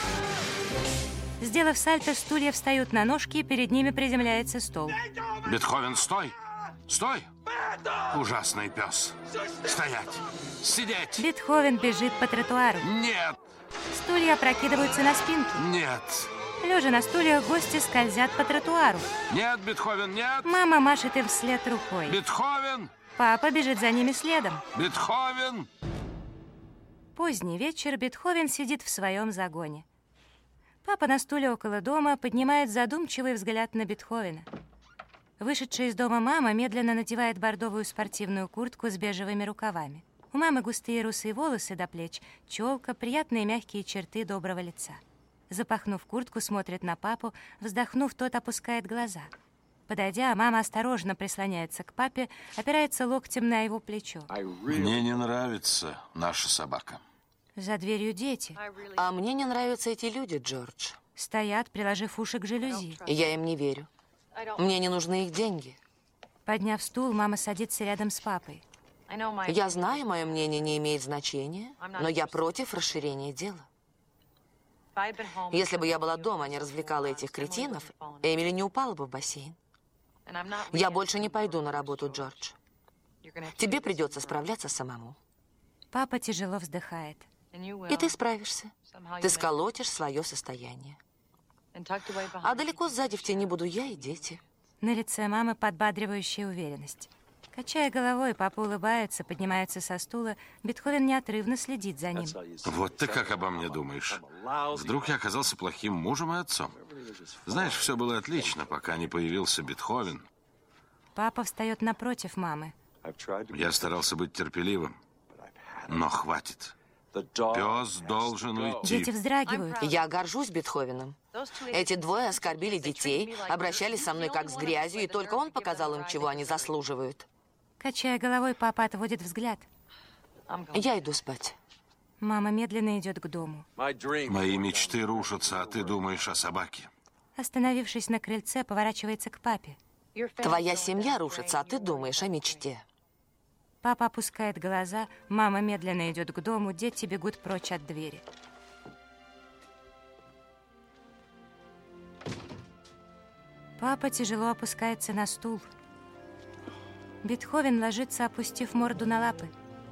Сделав сальто, стулья встают на ножки, и перед ними приземляется стол. Бетховен, стой! Стой! Ужасный пес. Стоять! Сидеть! Бетховен бежит по тротуару. Нет! Стулья опрокидываются на спинки. Нет! Лежа на стульях, гости скользят по тротуару. Нет, Бетховен, нет! Мама машет им вслед рукой. Бетховен! Папа бежит за ними следом. Бетховен! Поздний вечер, Бетховен сидит в своем загоне. Папа на стуле около дома поднимает задумчивый взгляд на Бетховена. Вышедшая из дома мама медленно надевает бордовую спортивную куртку с бежевыми рукавами. У мамы густые русые волосы до плеч, челка, приятные мягкие черты доброго лица. Запахнув куртку, смотрит на папу, вздохнув, тот опускает глаза. Подойдя, мама осторожно прислоняется к папе, опирается локтем на его плечо. Мне не нравится наша собака. За дверью дети. А мне не нравятся эти люди, Джордж. Стоят, приложив уши к жалюзи. Я им не верю. Мне не нужны их деньги. Подняв стул, мама садится рядом с папой. Я знаю, мое мнение не имеет значения, но я против расширения дела. Если бы я была дома, а не развлекала этих кретинов, Эмили не упала бы в бассейн. Я больше не пойду на работу, Джордж. Тебе придется справляться самому. Папа тяжело вздыхает. И ты справишься. Ты сколотишь свое состояние. А далеко сзади в тени буду я и дети. На лице мамы подбадривающая уверенность. Качая головой, папа улыбается, поднимается со стула. Бетховен неотрывно следит за ним. Вот ты как обо мне думаешь. Вдруг я оказался плохим мужем и отцом. Знаешь, все было отлично, пока не появился Бетховен. Папа встает напротив мамы. Я старался быть терпеливым, но хватит. Пес должен уйти. Дети вздрагивают. Я горжусь Бетховеном. Эти двое оскорбили детей, обращались со мной как с грязью, и только он показал им, чего они заслуживают. Качая головой, папа отводит взгляд. Я иду спать. Мама медленно идет к дому. Мои мечты рушатся, а ты думаешь о собаке. Остановившись на крыльце, поворачивается к папе. Твоя семья рушится, а ты думаешь о мечте. Папа опускает глаза, мама медленно идет к дому, дети бегут прочь от двери. Папа тяжело опускается на стул. Бетховен ложится, опустив морду на лапы.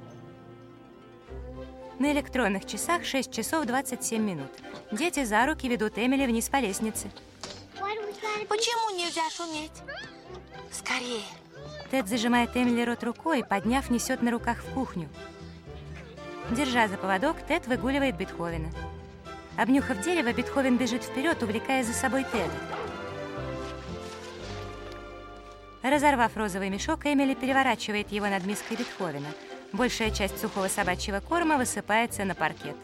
На электронных часах 6 часов 27 минут. Дети за руки ведут Эмили вниз по лестнице. Почему нельзя шуметь? Скорее. Тед зажимает Эмили рот рукой, подняв, несет на руках в кухню. Держа за поводок, Тед выгуливает Бетховена. Обнюхав дерево, Бетховен бежит вперед, увлекая за собой Теда. Разорвав розовый мешок, Эмили переворачивает его над миской Бетховена. Большая часть сухого собачьего корма высыпается на паркет.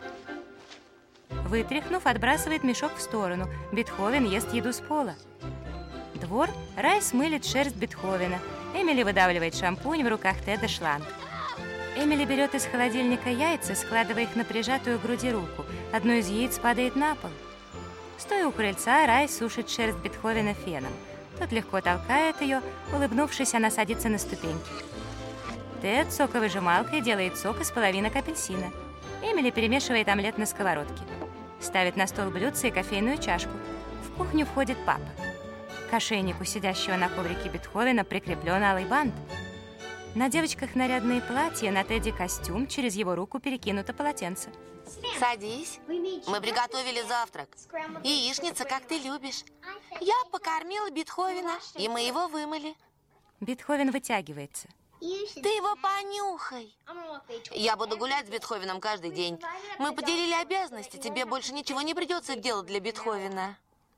Вытряхнув, отбрасывает мешок в сторону. Бетховен ест еду с пола. Двор. Райс мылит шерсть Бетховена. Эмили выдавливает шампунь, в руках Теда шланг. Эмили берет из холодильника яйца, складывая их на прижатую к груди руку. Одно из яиц падает на пол. Стоя у крыльца, Райс сушит шерсть Бетховена феном. Тот легко толкает ее. Улыбнувшись, она садится на ступеньки. Тед соковыжималкой делает сок из половинок апельсина. Эмили перемешивает омлет на сковородке. Ставит на стол блюдце и кофейную чашку. В кухню входит папа. К ошейнику, сидящего на коврике Бетховена, прикреплен алый бант. На девочках нарядные платья, на Теде костюм, через его руку перекинуто полотенце. Садись. Мы приготовили завтрак. Яичница, как ты любишь. Я покормила Бетховена, и мы его вымыли. Бетховен вытягивается. Ты его понюхай. Я буду гулять с Бетховеном каждый день. Мы поделили обязанности. Тебе больше ничего не придется делать для Бетховена.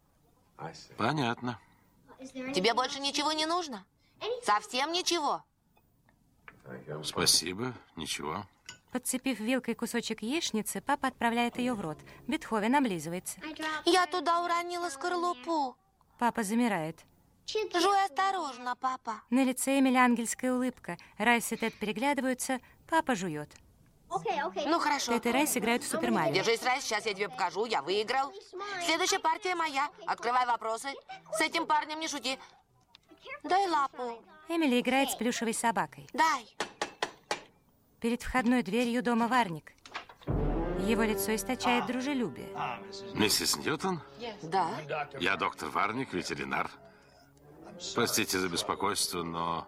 Понятно. Тебе больше ничего не нужно? Совсем ничего? Спасибо, ничего. Подцепив вилкой кусочек яичницы, папа отправляет ее в рот. Бетховен облизывается. Я туда уронила скорлупу. Папа замирает. Жуй осторожно, папа. На лице Эмили ангельская улыбка. Райс и Тед переглядываются, папа жует. Ну, хорошо. Тед и Райс играют в Супер Марио. Держись, Райс, сейчас я тебе покажу, я выиграл. Следующая партия моя. Открывай вопросы. С этим парнем не шути. Дай лапу. Эмили играет с плюшевой собакой. Дай. Перед входной дверью дома Варник. Его лицо источает дружелюбие. Миссис Ньютон? Да. Я доктор Варник, ветеринар. Простите за беспокойство, но...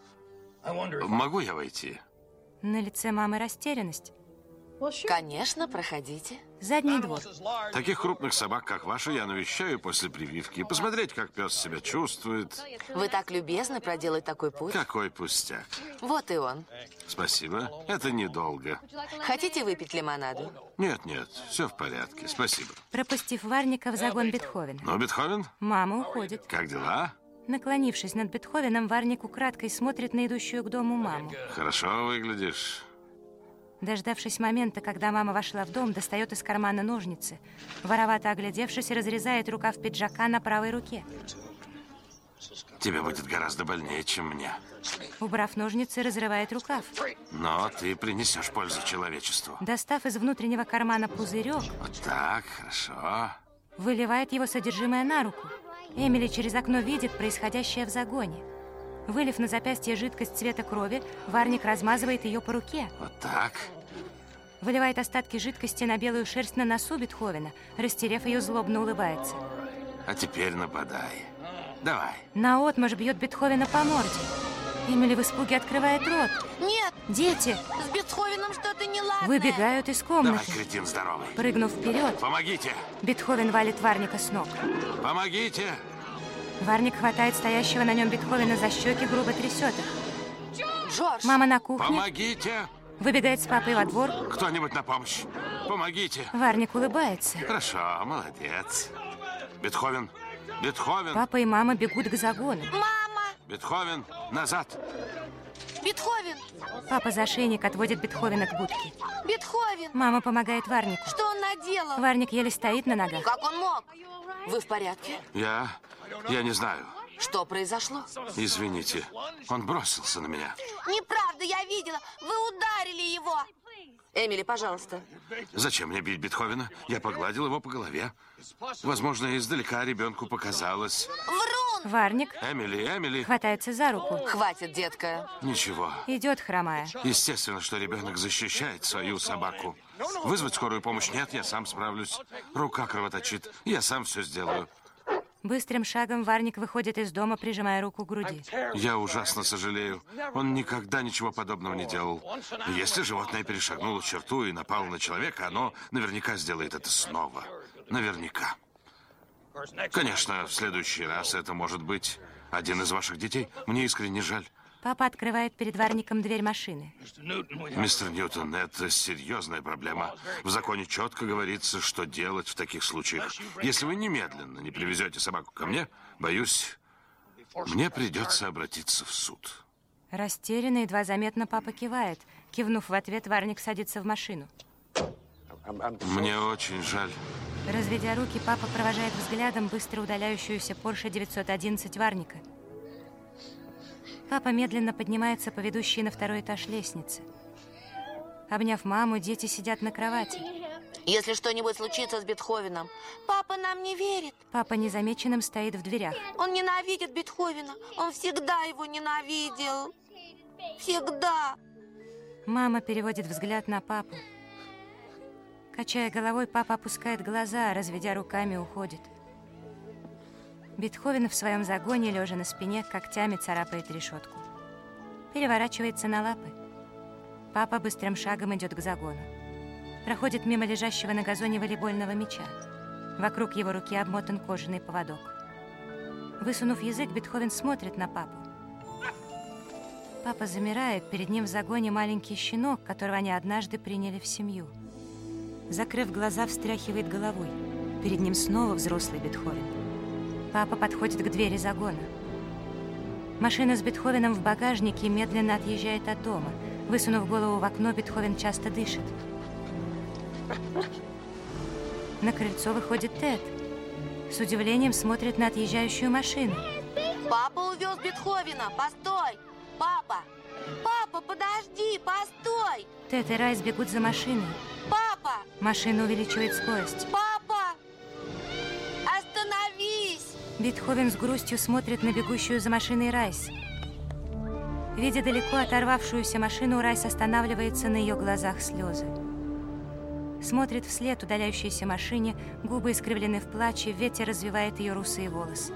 Могу я войти? На лице мамы растерянность. Конечно, проходите. Задний двор. Таких крупных собак, как ваша, я навещаю после прививки. Посмотреть, как пес себя чувствует. Вы так любезны проделать такой путь. Какой пустяк. Вот и он. Спасибо. Это недолго. Хотите выпить лимонаду? Нет, нет, все в порядке. Спасибо. Пропустив Варника в загон Бетховена. Ну, Бетховен, Мама уходит. как дела? Наклонившись над Бетховеном, Варник украдкой смотрит на идущую к дому маму. Хорошо выглядишь. Дождавшись момента, когда мама вошла в дом, достает из кармана ножницы. Воровато оглядевшись, разрезает рукав пиджака на правой руке. Тебе будет гораздо больнее, чем мне. Убрав ножницы, разрывает рукав. Но ты принесешь пользу человечеству. Достав из внутреннего кармана пузырек, Вот так, хорошо. выливает его содержимое на руку. Эмили через окно видит происходящее в загоне. Вылив на запястье жидкость цвета крови, Варник размазывает ее по руке. Вот так. Выливает остатки жидкости на белую шерсть на носу Бетховена. Растерев ее, злобно улыбается. А теперь нападай. Давай. Наотмашь бьет Бетховена по морде. Эмили в испуге открывает рот. Нет, Дети с Бетховеном что-то неладное. выбегают из Давай, комнаты. кретин здоровый. Прыгнув вперед, Помогите! Бетховен валит Варника с ног. Помогите! Варник хватает стоящего на нем Бетховена за щеки, грубо трясет их. Джордж, Мама на кухне Помогите! выбегает с папой во двор. Кто-нибудь на помощь! Помогите! Варник улыбается. Хорошо, молодец. Бетховен! Бетховен! Папа и мама бегут к загону. мама, Бетховен! Назад! Бетховен! Папа за ошейник отводит Бетховена к будке. Бетховен! Мама помогает Варнику. Что он наделал? Варник еле стоит на ногах. Как он мог? Вы в порядке? Я не знаю. Что произошло? Извините, он бросился на меня. Неправда, я видела. Вы ударили его. Эмили, пожалуйста. Зачем мне бить Бетховена? Я погладил его по голове. Возможно, издалека ребенку показалось. Врун! Варник Эмили. хватается за руку. Хватит, детка. Ничего. Идет, хромая. Естественно, что ребенок защищает свою собаку. Вызвать скорую помощь нет, я сам справлюсь. Рука кровоточит, я сам все сделаю. Быстрым шагом Варник выходит из дома, прижимая руку к груди. Я ужасно сожалею. Он никогда ничего подобного не делал. Если животное перешагнуло черту и напало на человека, оно наверняка сделает это снова. Наверняка. Конечно, в следующий раз это может быть один из ваших детей. Мне искренне жаль. Папа открывает перед Варником дверь машины. Мистер Ньютон, это серьезная проблема. В законе четко говорится, что делать в таких случаях. Если вы немедленно не привезете собаку ко мне, боюсь, мне придется обратиться в суд. Растерянно, едва заметно папа кивает. Кивнув в ответ, Варник садится в машину. Мне очень жаль. Разведя руки, папа провожает взглядом быстро удаляющуюся Porsche 911 Варника. Папа медленно поднимается по ведущей на второй этаж лестницы. Обняв маму, дети сидят на кровати. Если что-нибудь случится с Бетховеном, папа нам не верит. Папа незамеченным стоит в дверях. Он ненавидит Бетховена. Он всегда его ненавидел. Всегда. Мама переводит взгляд на папу. Качая головой, папа опускает глаза, разведя руками, уходит. Бетховен в своем загоне, лежа на спине, когтями царапает решетку. Переворачивается на лапы. Папа быстрым шагом идет к загону. Проходит мимо лежащего на газоне волейбольного мяча. Вокруг его руки обмотан кожаный поводок. Высунув язык, Бетховен смотрит на папу. Папа замирает, перед ним в загоне маленький щенок, которого они однажды приняли в семью. Закрыв глаза, встряхивает головой. Перед ним снова взрослый Бетховен. Папа подходит к двери загона. Машина с Бетховеном в багажнике медленно отъезжает от дома. Высунув голову в окно, Бетховен часто дышит. На крыльцо выходит Тед. С удивлением смотрит на отъезжающую машину. Папа увез Бетховена. Постой! Папа! Папа, подожди! Постой! Тед и Райс бегут за машиной. Папа! Машина увеличивает скорость. Папа! Остановись! Бетховен с грустью смотрит на бегущую за машиной Райс. Видя далеко оторвавшуюся машину, Райс останавливается, на ее глазах слезы. Смотрит вслед удаляющейся машине, губы искривлены в плаче, ветер развивает ее русые волосы.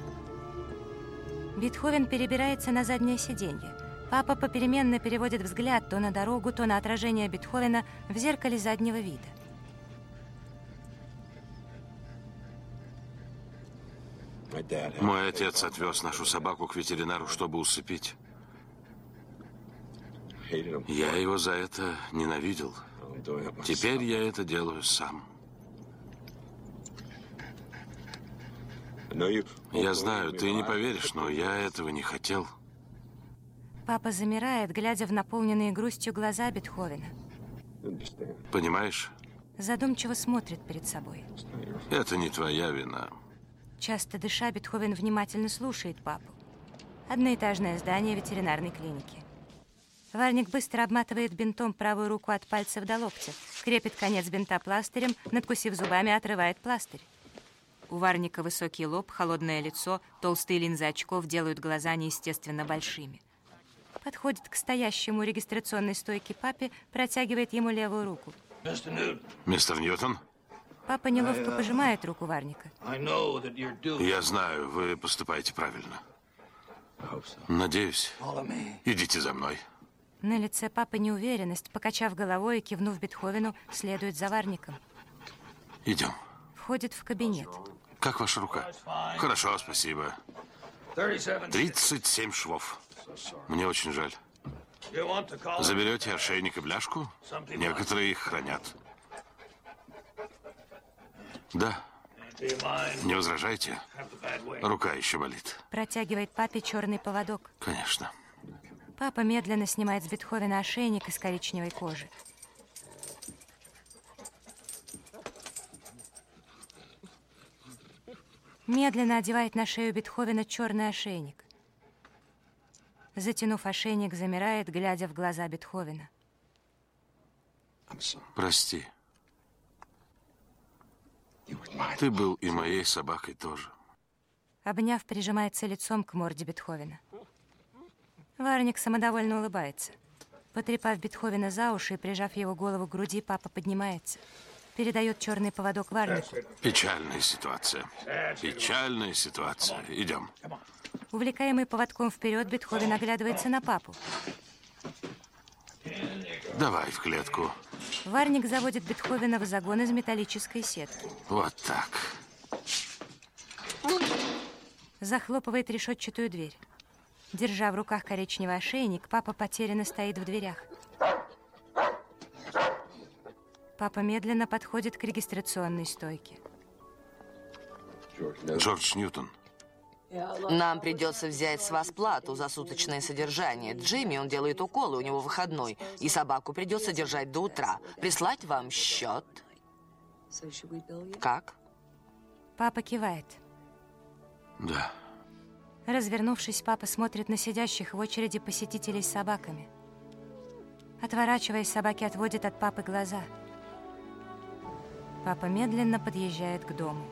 Бетховен перебирается на заднее сиденье. Папа попеременно переводит взгляд то на дорогу, то на отражение Бетховена в зеркале заднего вида. Мой отец отвез нашу собаку к ветеринару, чтобы усыпить. Я его за это ненавидел. Теперь я это делаю сам. Я знаю, ты не поверишь, но я этого не хотел. Папа замирает, глядя в наполненные грустью глаза Бетховена. Понимаешь? Задумчиво смотрит перед собой. Это не твоя вина. Часто дыша, Бетховен внимательно слушает папу. Одноэтажное здание ветеринарной клиники. Варник быстро обматывает бинтом правую руку от пальцев до локтя, крепит конец бинта пластырем, надкусив зубами, отрывает пластырь. У Варника высокий лоб, холодное лицо, толстые линзы очков делают глаза неестественно большими. Подходит к стоящему у регистрационной стойки папе, протягивает ему левую руку. Мистер Ньютон? Папа неловко пожимает руку Варника. Я знаю, вы поступаете правильно. Надеюсь. Идите за мной. На лице папы неуверенность, покачав головой и кивнув Бетховену, следует за Варником. Идем. Входит в кабинет. Как ваша рука? Хорошо, спасибо. 37 швов. Мне очень жаль. Заберете ошейник и бляшку? Некоторые их хранят. Да. Не возражайте? Рука еще болит. Протягивает папе черный поводок. Конечно. Папа медленно снимает с Бетховена ошейник из коричневой кожи. Медленно одевает на шею Бетховена черный ошейник. Затянув ошейник, замирает, глядя в глаза Бетховена. Прости. Ты был и моей собакой тоже. Обняв, прижимается лицом к морде Бетховена. Варник самодовольно улыбается. Потрепав Бетховена за уши и прижав его голову к груди, папа поднимается. Передает черный поводок Варнику. Печальная ситуация. Печальная ситуация. Идем. Увлекаемый поводком вперед, Бетховен оглядывается на папу. Давай в клетку. Варник заводит Бетховена в загон из металлической сетки. Вот так. Захлопывает решетчатую дверь. Держа в руках коричневый ошейник, папа потерянно стоит в дверях. Папа медленно подходит к регистрационной стойке. Джордж Ньютон. Нам придется взять с вас плату за суточное содержание. Джимми, он делает уколы, у него выходной. И собаку придется держать до утра. Прислать вам счет? Как? Папа кивает. Да. Развернувшись, папа смотрит на сидящих в очереди посетителей с собаками. Отворачиваясь, собаки отводят от папы глаза. Папа медленно подъезжает к дому.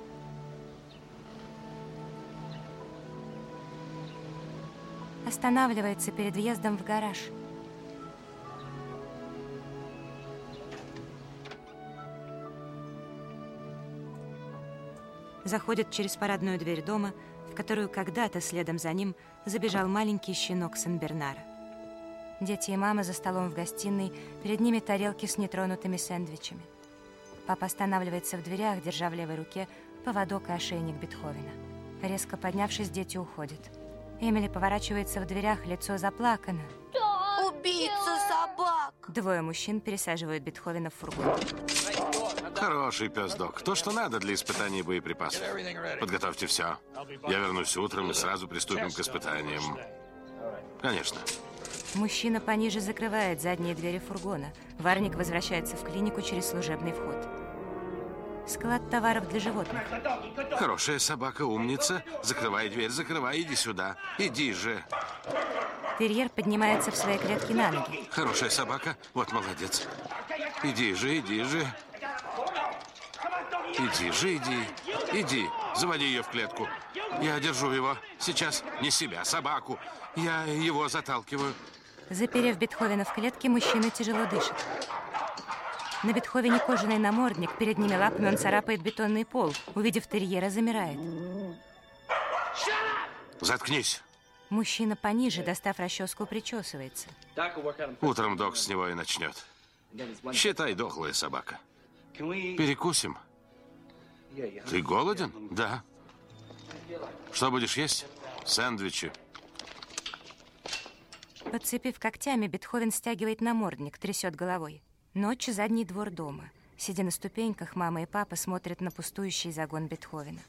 Останавливается перед въездом в гараж. Заходит через парадную дверь дома, в которую когда-то следом за ним забежал маленький щенок Сен-Бернара. Дети и мама за столом в гостиной, перед ними тарелки с нетронутыми сэндвичами. Папа останавливается в дверях, держа в левой руке поводок и ошейник Бетховена. Резко поднявшись, дети уходят. Эмили поворачивается в дверях, лицо заплакано. Убийца собак! Двое мужчин пересаживают Бетховена в фургон. Хороший пес, док. То, что надо для испытания боеприпасов. Подготовьте все. Я вернусь утром и сразу приступим к испытаниям. Конечно. Мужчина пониже закрывает задние двери фургона. Варник возвращается в клинику через служебный вход. Склад товаров для животных. Хорошая собака, умница. Закрывай дверь, закрывай, иди сюда. Иди же. Терьер поднимается в своей клетке на ноги. Хорошая собака. Вот молодец. Иди же, иди же. Иди же, иди. Иди. Заводи ее в клетку. Я держу его. Сейчас не себя, собаку. Я его заталкиваю. Заперев Бетховена в клетке, мужчина тяжело дышит. На Бетховене кожаный намордник, перед ними лапами он царапает бетонный пол. Увидев терьера, замирает. Заткнись. Мужчина пониже, достав расческу, причесывается. Утром док с него и начнет. Считай, дохлая собака. Перекусим. Ты голоден? Да. Что будешь есть? Сэндвичи. Подцепив когтями, Бетховен стягивает намордник, трясет головой. Ночь, задний двор дома. Сидя на ступеньках, мама и папа смотрят на пустующий загон Бетховена.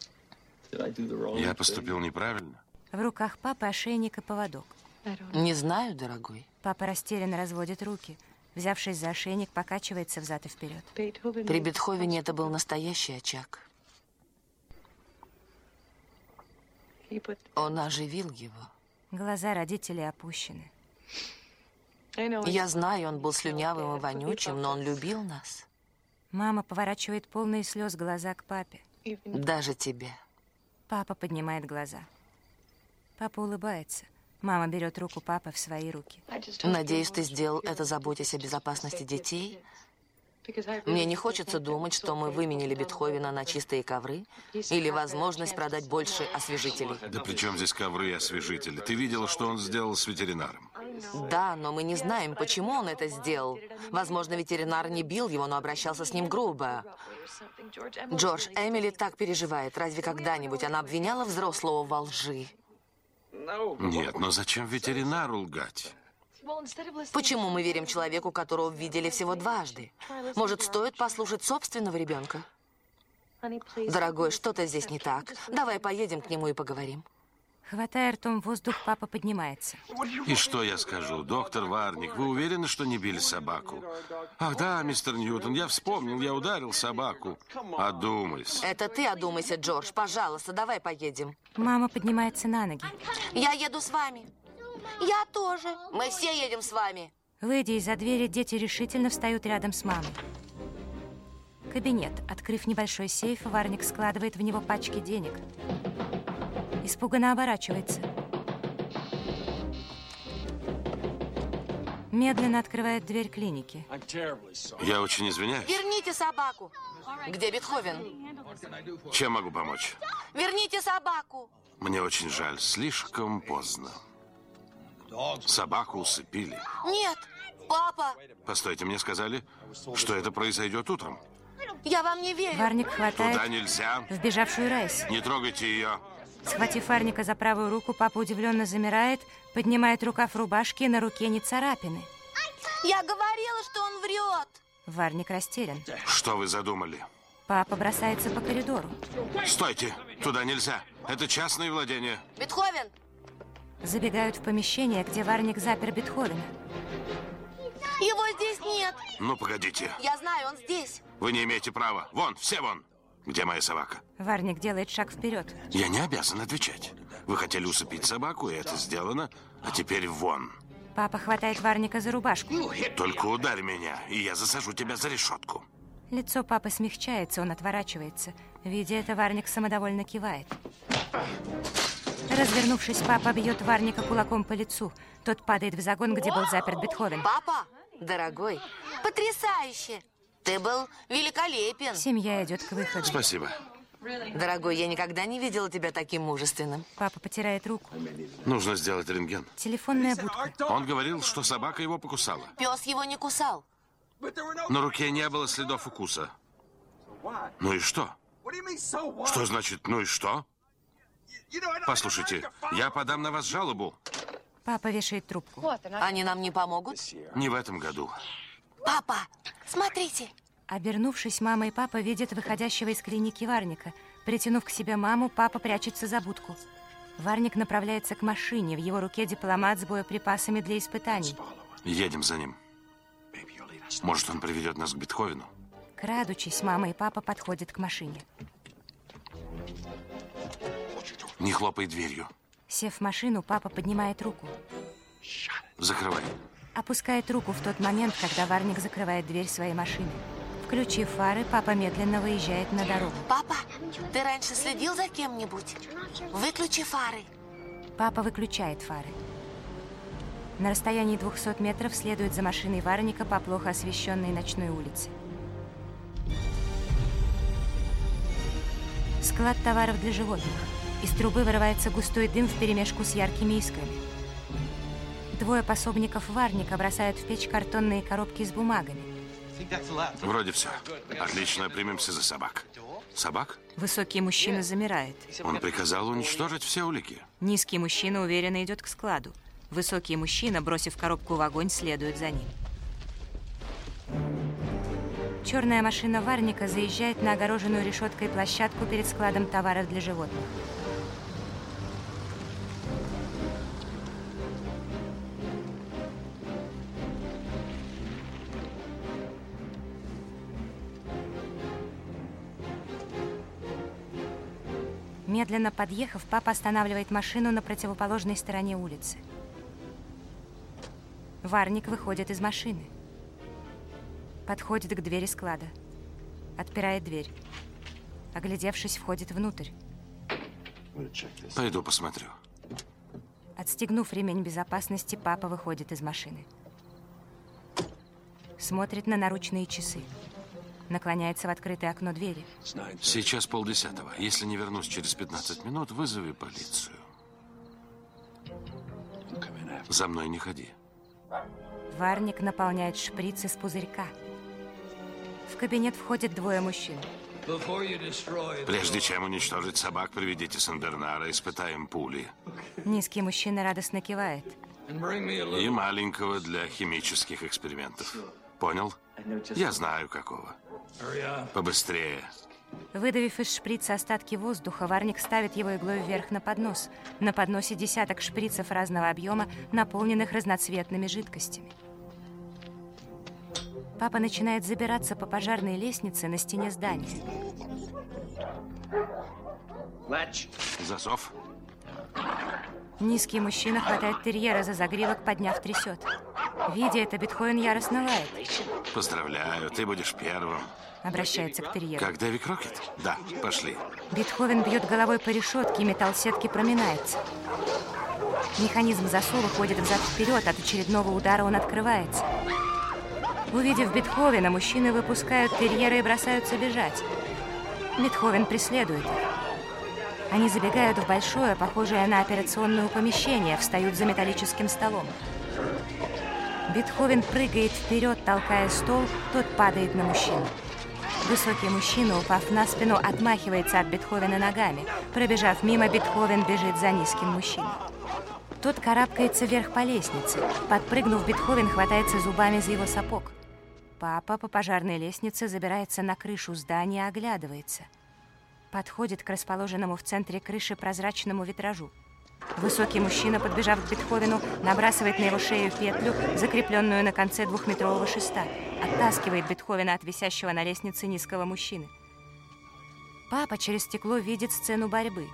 Я поступил неправильно. В руках папы ошейник и поводок. Не знаю, дорогой. Папа растерянно разводит руки. Взявшись за ошейник, покачивается взад и вперед. При Бетховене это был настоящий очаг. Он оживил его. Глаза родителей опущены. Я знаю, он был слюнявым и вонючим, но он любил нас. Мама поворачивает полные слез глаза к папе. Даже тебя. Папа поднимает глаза. Папа улыбается. Мама берет руку папы в свои руки. Надеюсь, ты сделал это, заботясь о безопасности детей. Мне не хочется думать, что мы выменили Бетховена на чистые ковры или возможность продать больше освежителей. Да при чем здесь ковры и освежители? Ты видела, что он сделал с ветеринаром? Да, но мы не знаем, почему он это сделал. Возможно, ветеринар не бил его, но обращался с ним грубо. Джордж, Эмили так переживает. Разве когда-нибудь она обвиняла взрослого во лжи? Нет, но зачем ветеринару лгать? Почему мы верим человеку, которого видели всего дважды? Может, стоит послушать собственного ребенка? Дорогой, что-то здесь не так. Давай поедем к нему и поговорим. Хватая ртом воздух, папа поднимается. И что я скажу? Доктор Варник, вы уверены, что не били собаку? Ах да, мистер Ньютон, я вспомнил, я ударил собаку. Одумайся. Это ты одумайся, Джордж. Пожалуйста, давай поедем. Мама поднимается на ноги. Я еду с вами. Я тоже. Мы все едем с вами. Выйдя из-за двери, дети решительно встают рядом с мамой. Кабинет. Открыв небольшой сейф, Варник складывает в него пачки денег. Испуганно оборачивается. Медленно открывает дверь клиники. Я очень извиняюсь. Верните собаку. Где Бетховен? Чем могу помочь? Верните собаку. Мне очень жаль, слишком поздно. Собаку усыпили. Нет, папа. Постойте, мне сказали, что это произойдет утром. Я вам не верю. Варник хватает Туда нельзя. вбежавшую Райс. Не трогайте ее. Схватив Варника за правую руку, папа удивленно замирает, поднимает рукав рубашки, на руке не царапины. Я говорила, что он врет. Варник растерян. Что вы задумали? Папа бросается по коридору. Стойте! Туда нельзя. Это частное владение. Бетховен. Забегают в помещение, где Варник запер Бетховена. Его здесь нет. Ну, погодите. Я знаю, он здесь. Вы не имеете права. Вон, все вон. Где моя собака? Варник делает шаг вперед. Я не обязан отвечать. Вы хотели усыпить собаку, и это сделано. А теперь вон. Папа хватает Варника за рубашку. Только ударь меня, и я засажу тебя за решетку. Лицо папы смягчается, он отворачивается. Видя это, Варник самодовольно кивает. Развернувшись, папа бьет Варника кулаком по лицу. Тот падает в загон, где был заперт Бетховен. Папа, дорогой, потрясающе. Ты был великолепен. Семья идет к выходу. Спасибо. Дорогой, я никогда не видела тебя таким мужественным. Папа потирает руку. Нужно сделать рентген. Телефонная будка. Он говорил, что собака его покусала. Пес его не кусал. На руке не было следов укуса. Ну и что? Что значит «ну и что»? Послушайте, я подам на вас жалобу. Папа вешает трубку. Они нам не помогут? Не в этом году. Папа, смотрите. Обернувшись, мама и папа видят выходящего из клиники Варника. Притянув к себе маму, папа прячется за будку. Варник направляется к машине. В его руке дипломат с боеприпасами для испытаний. Едем за ним. Может, он приведет нас к Бетховену? Крадучись, мама и папа подходят к машине. Не хлопай дверью. Сев в машину, папа поднимает руку. Закрывай. Опускает руку в тот момент, когда Варник закрывает дверь своей машины. Включив фары, папа медленно выезжает на дорогу. Папа, ты раньше следил за кем-нибудь? Выключи фары. Папа выключает фары. На расстоянии 200 метров следует за машиной Варника по плохо освещенной ночной улице. Склад товаров для животных. Из трубы вырывается густой дым вперемешку с яркими искрами. Двое пособников Варника бросают в печь картонные коробки с бумагами. Вроде все. Отлично, примемся за собак. Собак? Высокий мужчина замирает. Он приказал уничтожить все улики. Низкий мужчина уверенно идет к складу. Высокий мужчина, бросив коробку в огонь, следует за ним. Черная машина Варника заезжает на огороженную решеткой площадку перед складом товаров для животных. Медленно подъехав, папа останавливает машину на противоположной стороне улицы. Варник выходит из машины. Подходит к двери склада. Отпирает дверь. Оглядевшись, входит внутрь. Пойду посмотрю. Отстегнув ремень безопасности, папа выходит из машины. Смотрит на наручные часы. Наклоняется в открытое окно двери. Сейчас 9:30. Если не вернусь через 15 минут, вызови полицию. За мной не ходи. Варник наполняет шприц из пузырька. В кабинет входят двое мужчин. Прежде чем уничтожить собак, приведите Сен-Бернара, испытаем пули. Низкий мужчина радостно кивает. И маленького для химических экспериментов. Понял? Я знаю, какого. Побыстрее. Выдавив из шприца остатки воздуха, Варник ставит его иглой вверх на поднос. На подносе десяток шприцев разного объема, наполненных разноцветными жидкостями. Папа начинает забираться по пожарной лестнице на стене здания. Засов. Низкий мужчина хватает терьера за загривок, подняв, трясет. Видя это, Бетховен яростно лает. Поздравляю, ты будешь первым. Обращается к терьеру. Как Дэви Крокет? Да, пошли. Бетховен бьет головой по решетке, и металл сетки проминается. Механизм засова ходит взад-вперед, от очередного удара он открывается. Увидев Бетховена, мужчины выпускают терьера и бросаются бежать. Бетховен преследует их. Они забегают в большое, похожее на операционное помещение, встают за металлическим столом. Бетховен прыгает вперед, толкая стол, тот падает на мужчину. Высокий мужчина, упав на спину, отмахивается от Бетховена ногами. Пробежав мимо, Бетховен бежит за низким мужчиной. Тот карабкается вверх по лестнице. Подпрыгнув, Бетховен хватается зубами за его сапог. Папа по пожарной лестнице забирается на крышу здания, оглядывается. Подходит к расположенному в центре крыши прозрачному витражу. Высокий мужчина, подбежав к Бетховену, набрасывает на его шею петлю, закрепленную на конце 2-метрового шеста. Оттаскивает Бетховена от висящего на лестнице низкого мужчины. Папа через стекло видит сцену борьбы.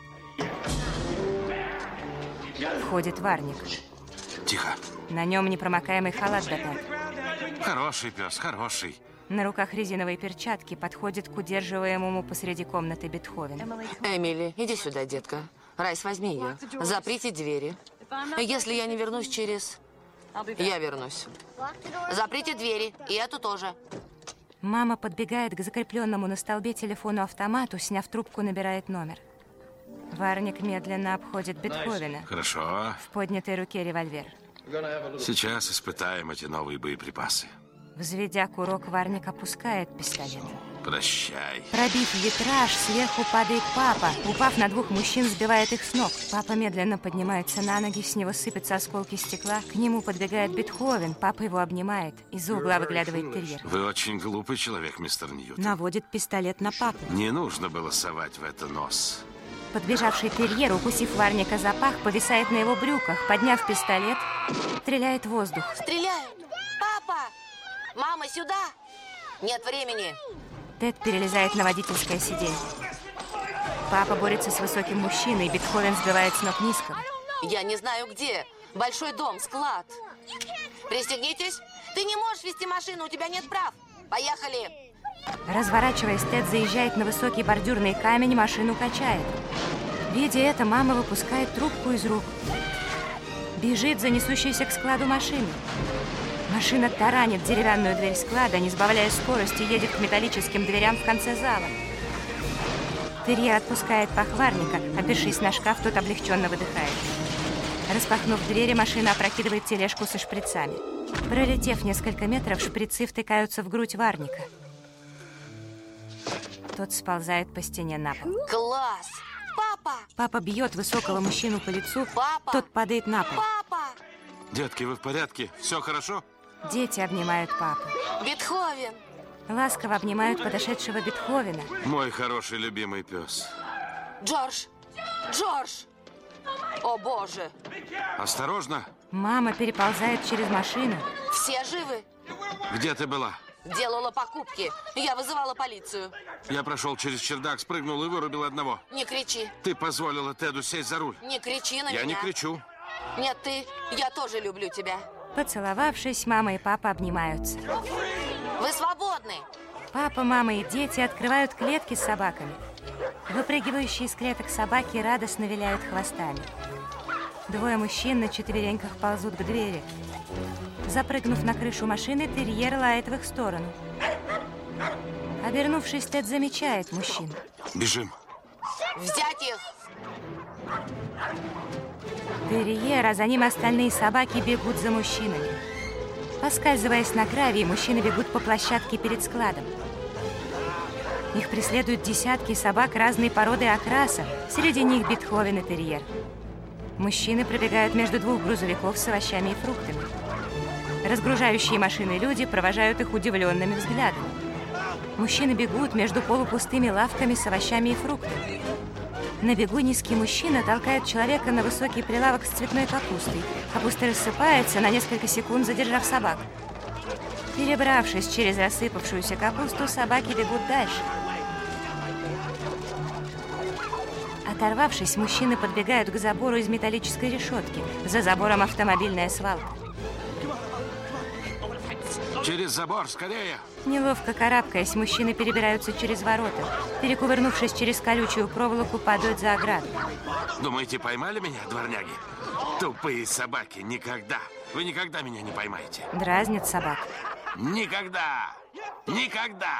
Входит Варник. Тихо. На нем непромокаемый халат до пят. Хороший пес, хороший. На руках резиновые перчатки, подходит к удерживаемому посреди комнаты Бетховена. Эмили, иди сюда, детка. Райс, возьми ее. Заприте двери. Если я не вернусь через... Я вернусь. Заприте двери, и эту тоже. Мама подбегает к закрепленному на столбе телефону-автомату, сняв трубку, набирает номер. Варник медленно обходит Бетховена. Хорошо. В поднятой руке револьвер. Сейчас испытаем эти новые боеприпасы. Взведя курок, Варник опускает пистолет. Прощай. Пробив витраж, сверху падает папа. Упав на двух мужчин, сбивает их с ног. Папа медленно поднимается на ноги, с него сыпятся осколки стекла. К нему подбегает Бетховен, папа его обнимает. Из-за угла выглядывает терьер. Вы очень глупый человек, мистер Ньютон. Наводит пистолет на папу. Не нужно было совать в это нос. Подбежавший терьер, укусив Варника за пах, повисает на его брюках. Подняв пистолет, стреляет в воздух. Стреляют! Папа! Мама, сюда! Нет времени! Тед перелезает на водительское сиденье. Папа борется с высоким мужчиной, Бетховен сбивает с ног низкого. Я не знаю где. Большой дом, склад. Пристегнитесь. Ты не можешь вести машину, у тебя нет прав. Поехали. Разворачиваясь, Тед заезжает на высокий бордюрный камень, машину качает. Видя это, мама выпускает трубку из рук. Бежит за несущейся к складу машины. Машина таранит деревянную дверь склада, не сбавляя скорости, едет к металлическим дверям в конце зала. Терьер отпускает пах Варника, опершись на шкаф, тот облегченно выдыхает. Распахнув двери, машина опрокидывает тележку со шприцами. Пролетев несколько метров, шприцы втыкаются в грудь Варника. Тот сползает по стене на пол. Класс! Папа! Папа бьет высокого мужчину по лицу, Папа! тот падает на пол. Папа! Детки, вы в порядке? Все хорошо? Дети обнимают папу. Бетховен! Ласково обнимают подошедшего Бетховена. Мой хороший любимый пес. Джордж! Джордж! О, Боже! Осторожно. Мама переползает через машину. Все живы? Где ты была? Делала покупки. Я вызывала полицию. Я прошел через чердак, спрыгнул и вырубил одного. Не кричи. Ты позволила Теду сесть за руль. Не кричи на меня. Я не кричу. Нет, ты. Я тоже люблю тебя. Поцеловавшись, мама и папа обнимаются. Вы свободны. Папа, мама и дети открывают клетки с собаками. Выпрыгивающие из клеток собаки радостно виляют хвостами. Двое мужчин на четвереньках ползут к двери. Запрыгнув на крышу машины, терьер лает в их сторону. Обернувшись, Тед замечает мужчин. Бежим. Взять их! Терьер, а за ним остальные собаки бегут за мужчинами. Поскальзываясь на гравии, мужчины бегут по площадке перед складом. Их преследуют десятки собак разной породы и окраса. Среди них Бетховен и терьер. Мужчины пробегают между двух грузовиков с овощами и фруктами. Разгружающие машины люди провожают их удивленными взглядами. Мужчины бегут между полупустыми лавками с овощами и фруктами. На бегу низкий мужчина толкает человека на высокий прилавок с цветной капустой. Капуста рассыпается, на несколько секунд задержав собак. Перебравшись через рассыпавшуюся капусту, собаки бегут дальше. Оторвавшись, мужчины подбегают к забору из металлической решетки. За забором автомобильная свалка. Через забор, скорее! Неловко карабкаясь, мужчины перебираются через ворота. Перекувырнувшись через колючую проволоку, падают за ограду. Думаете, поймали меня, дворняги? Тупые собаки, никогда! Вы никогда меня не поймаете. Дразнят собак. Никогда! Никогда!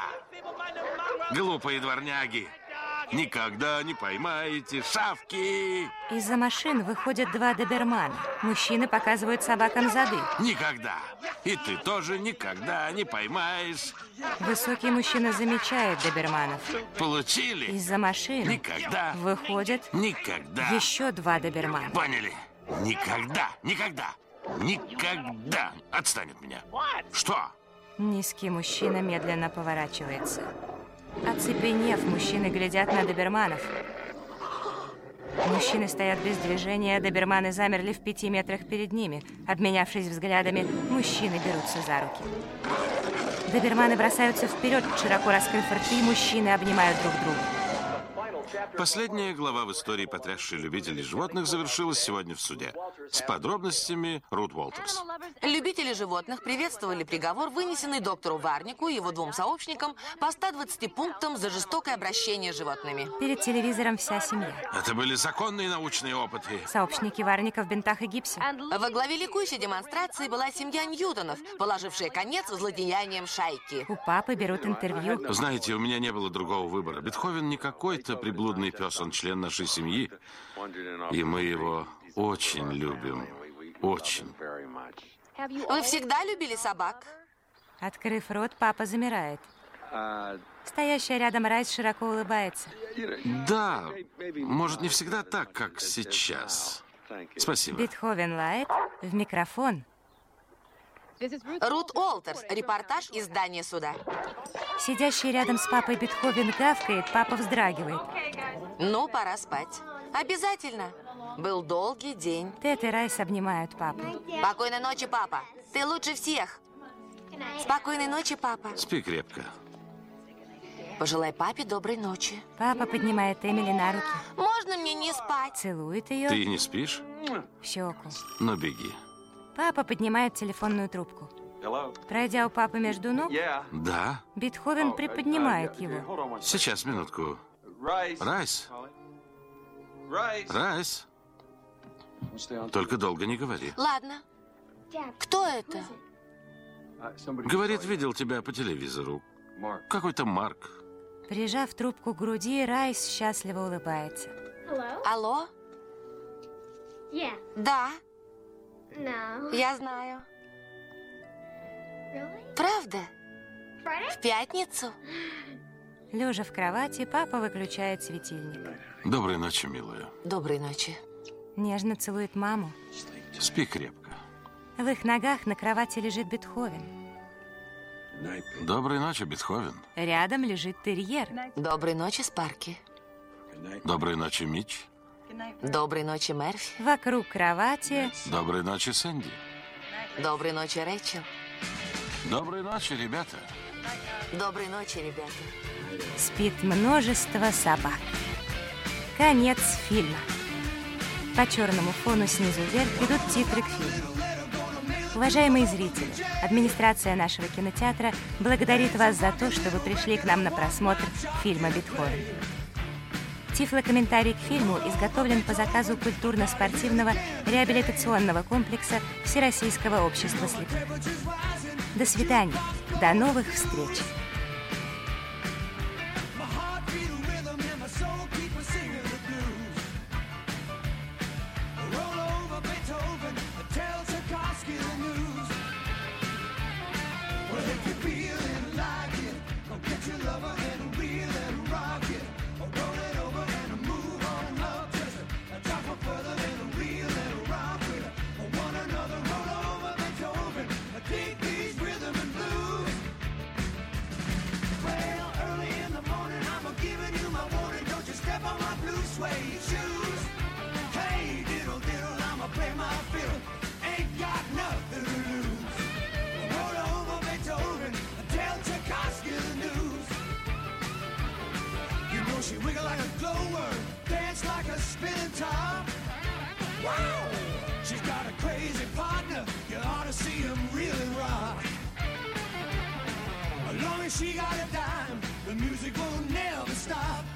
Глупые дворняги! Никогда не поймаете, шавки! Из-за машин выходят два добермана. Мужчины показывают собакам зады. Никогда! И ты тоже никогда не поймаешь. Высокий мужчина замечает доберманов. Получили? Из-за машин Никогда! выходят Никогда! еще два добермана. Поняли? Никогда! Никогда! Никогда! Отстань от меня! Что? Низкий мужчина медленно поворачивается. Оцепенев, мужчины глядят на доберманов. Мужчины стоят без движения, доберманы замерли в 5 метрах перед ними. Обменявшись взглядами, мужчины берутся за руки. Доберманы бросаются вперед, широко раскрыв рты, мужчины обнимают друг друга. Последняя глава в истории, потрясшей любителей животных, завершилась сегодня в суде. С подробностями Рут Уолтерс. Любители животных приветствовали приговор, вынесенный доктору Варнику и его 2 сообщникам по 120 пунктам за жестокое обращение с животными. Перед телевизором вся семья. Это были законные научные опыты. Сообщники Варника в бинтах и гипсе. Во главе ликующей демонстрации была семья Ньютонов, положившая конец злодеяниям шайки. У папы берут интервью. Знаете, у меня не было другого выбора. Бетховен не какой-то приблудный пес, он член нашей семьи. И мы его очень любим. Очень. Вы всегда любили собак? Открыв рот, папа замирает. Стоящая рядом Райс широко улыбается. Да, может, не всегда так, как сейчас. Спасибо. Бетховен лает в микрофон. Рут Уолтерс, репортаж из здания суда. Сидящий рядом с папой Бетховен гавкает, папа вздрагивает. Ну, пора спать. Обязательно. Был долгий день. Тед и Райс обнимают папу. Спокойной ночи, папа. Ты лучше всех. Спокойной ночи, папа. Спи крепко. Пожелай папе доброй ночи. Папа поднимает Эмили на руки. Можно мне не спать? Целует ее Ты не спишь? в щеку. Ну, беги. Папа поднимает телефонную трубку. Пройдя у папы между ног, Да? Бетховен приподнимает его. Сейчас, минутку. Райс? Райс? Только долго не говори. Ладно. Кто это? Говорит, видел тебя по телевизору. Какой-то Марк. Прижав трубку к груди, Райс счастливо улыбается. Алло? Да, No. я знаю. Правда? В пятницу? Лежа в кровати, папа выключает светильник. Доброй ночи, милая. Доброй ночи. Нежно целует маму. Спи крепко. В их ногах на кровати лежит Бетховен. Доброй ночи, Бетховен. Рядом лежит терьер. Доброй ночи, Спарки. Доброй ночи, Митч. Доброй ночи, Мерфи. Вокруг кровати Доброй ночи, Сэнди. Доброй ночи, Рэйчел. Доброй ночи, ребята. Доброй ночи, ребята. спит множество собак. Конец фильма. По черному фону снизу вверх идут титры к фильму. Уважаемые зрители, администрация нашего кинотеатра благодарит вас за то, что вы пришли к нам на просмотр фильма «Бетховен». Тифлокомментарий к фильму изготовлен по заказу культурно-спортивного реабилитационного комплекса Всероссийского общества слепых. До свидания. До новых встреч. suede shoes. Hey, diddle, diddle, I'ma play my fiddle. Ain't got nothing to lose. Roll over Beethoven and tell Tchaikovsky the news. You know she wiggle like a glowworm, dance like a spinning top. Wow! She's got a crazy partner, you ought to see him really rock. As long as she got a dime, the music will never stop.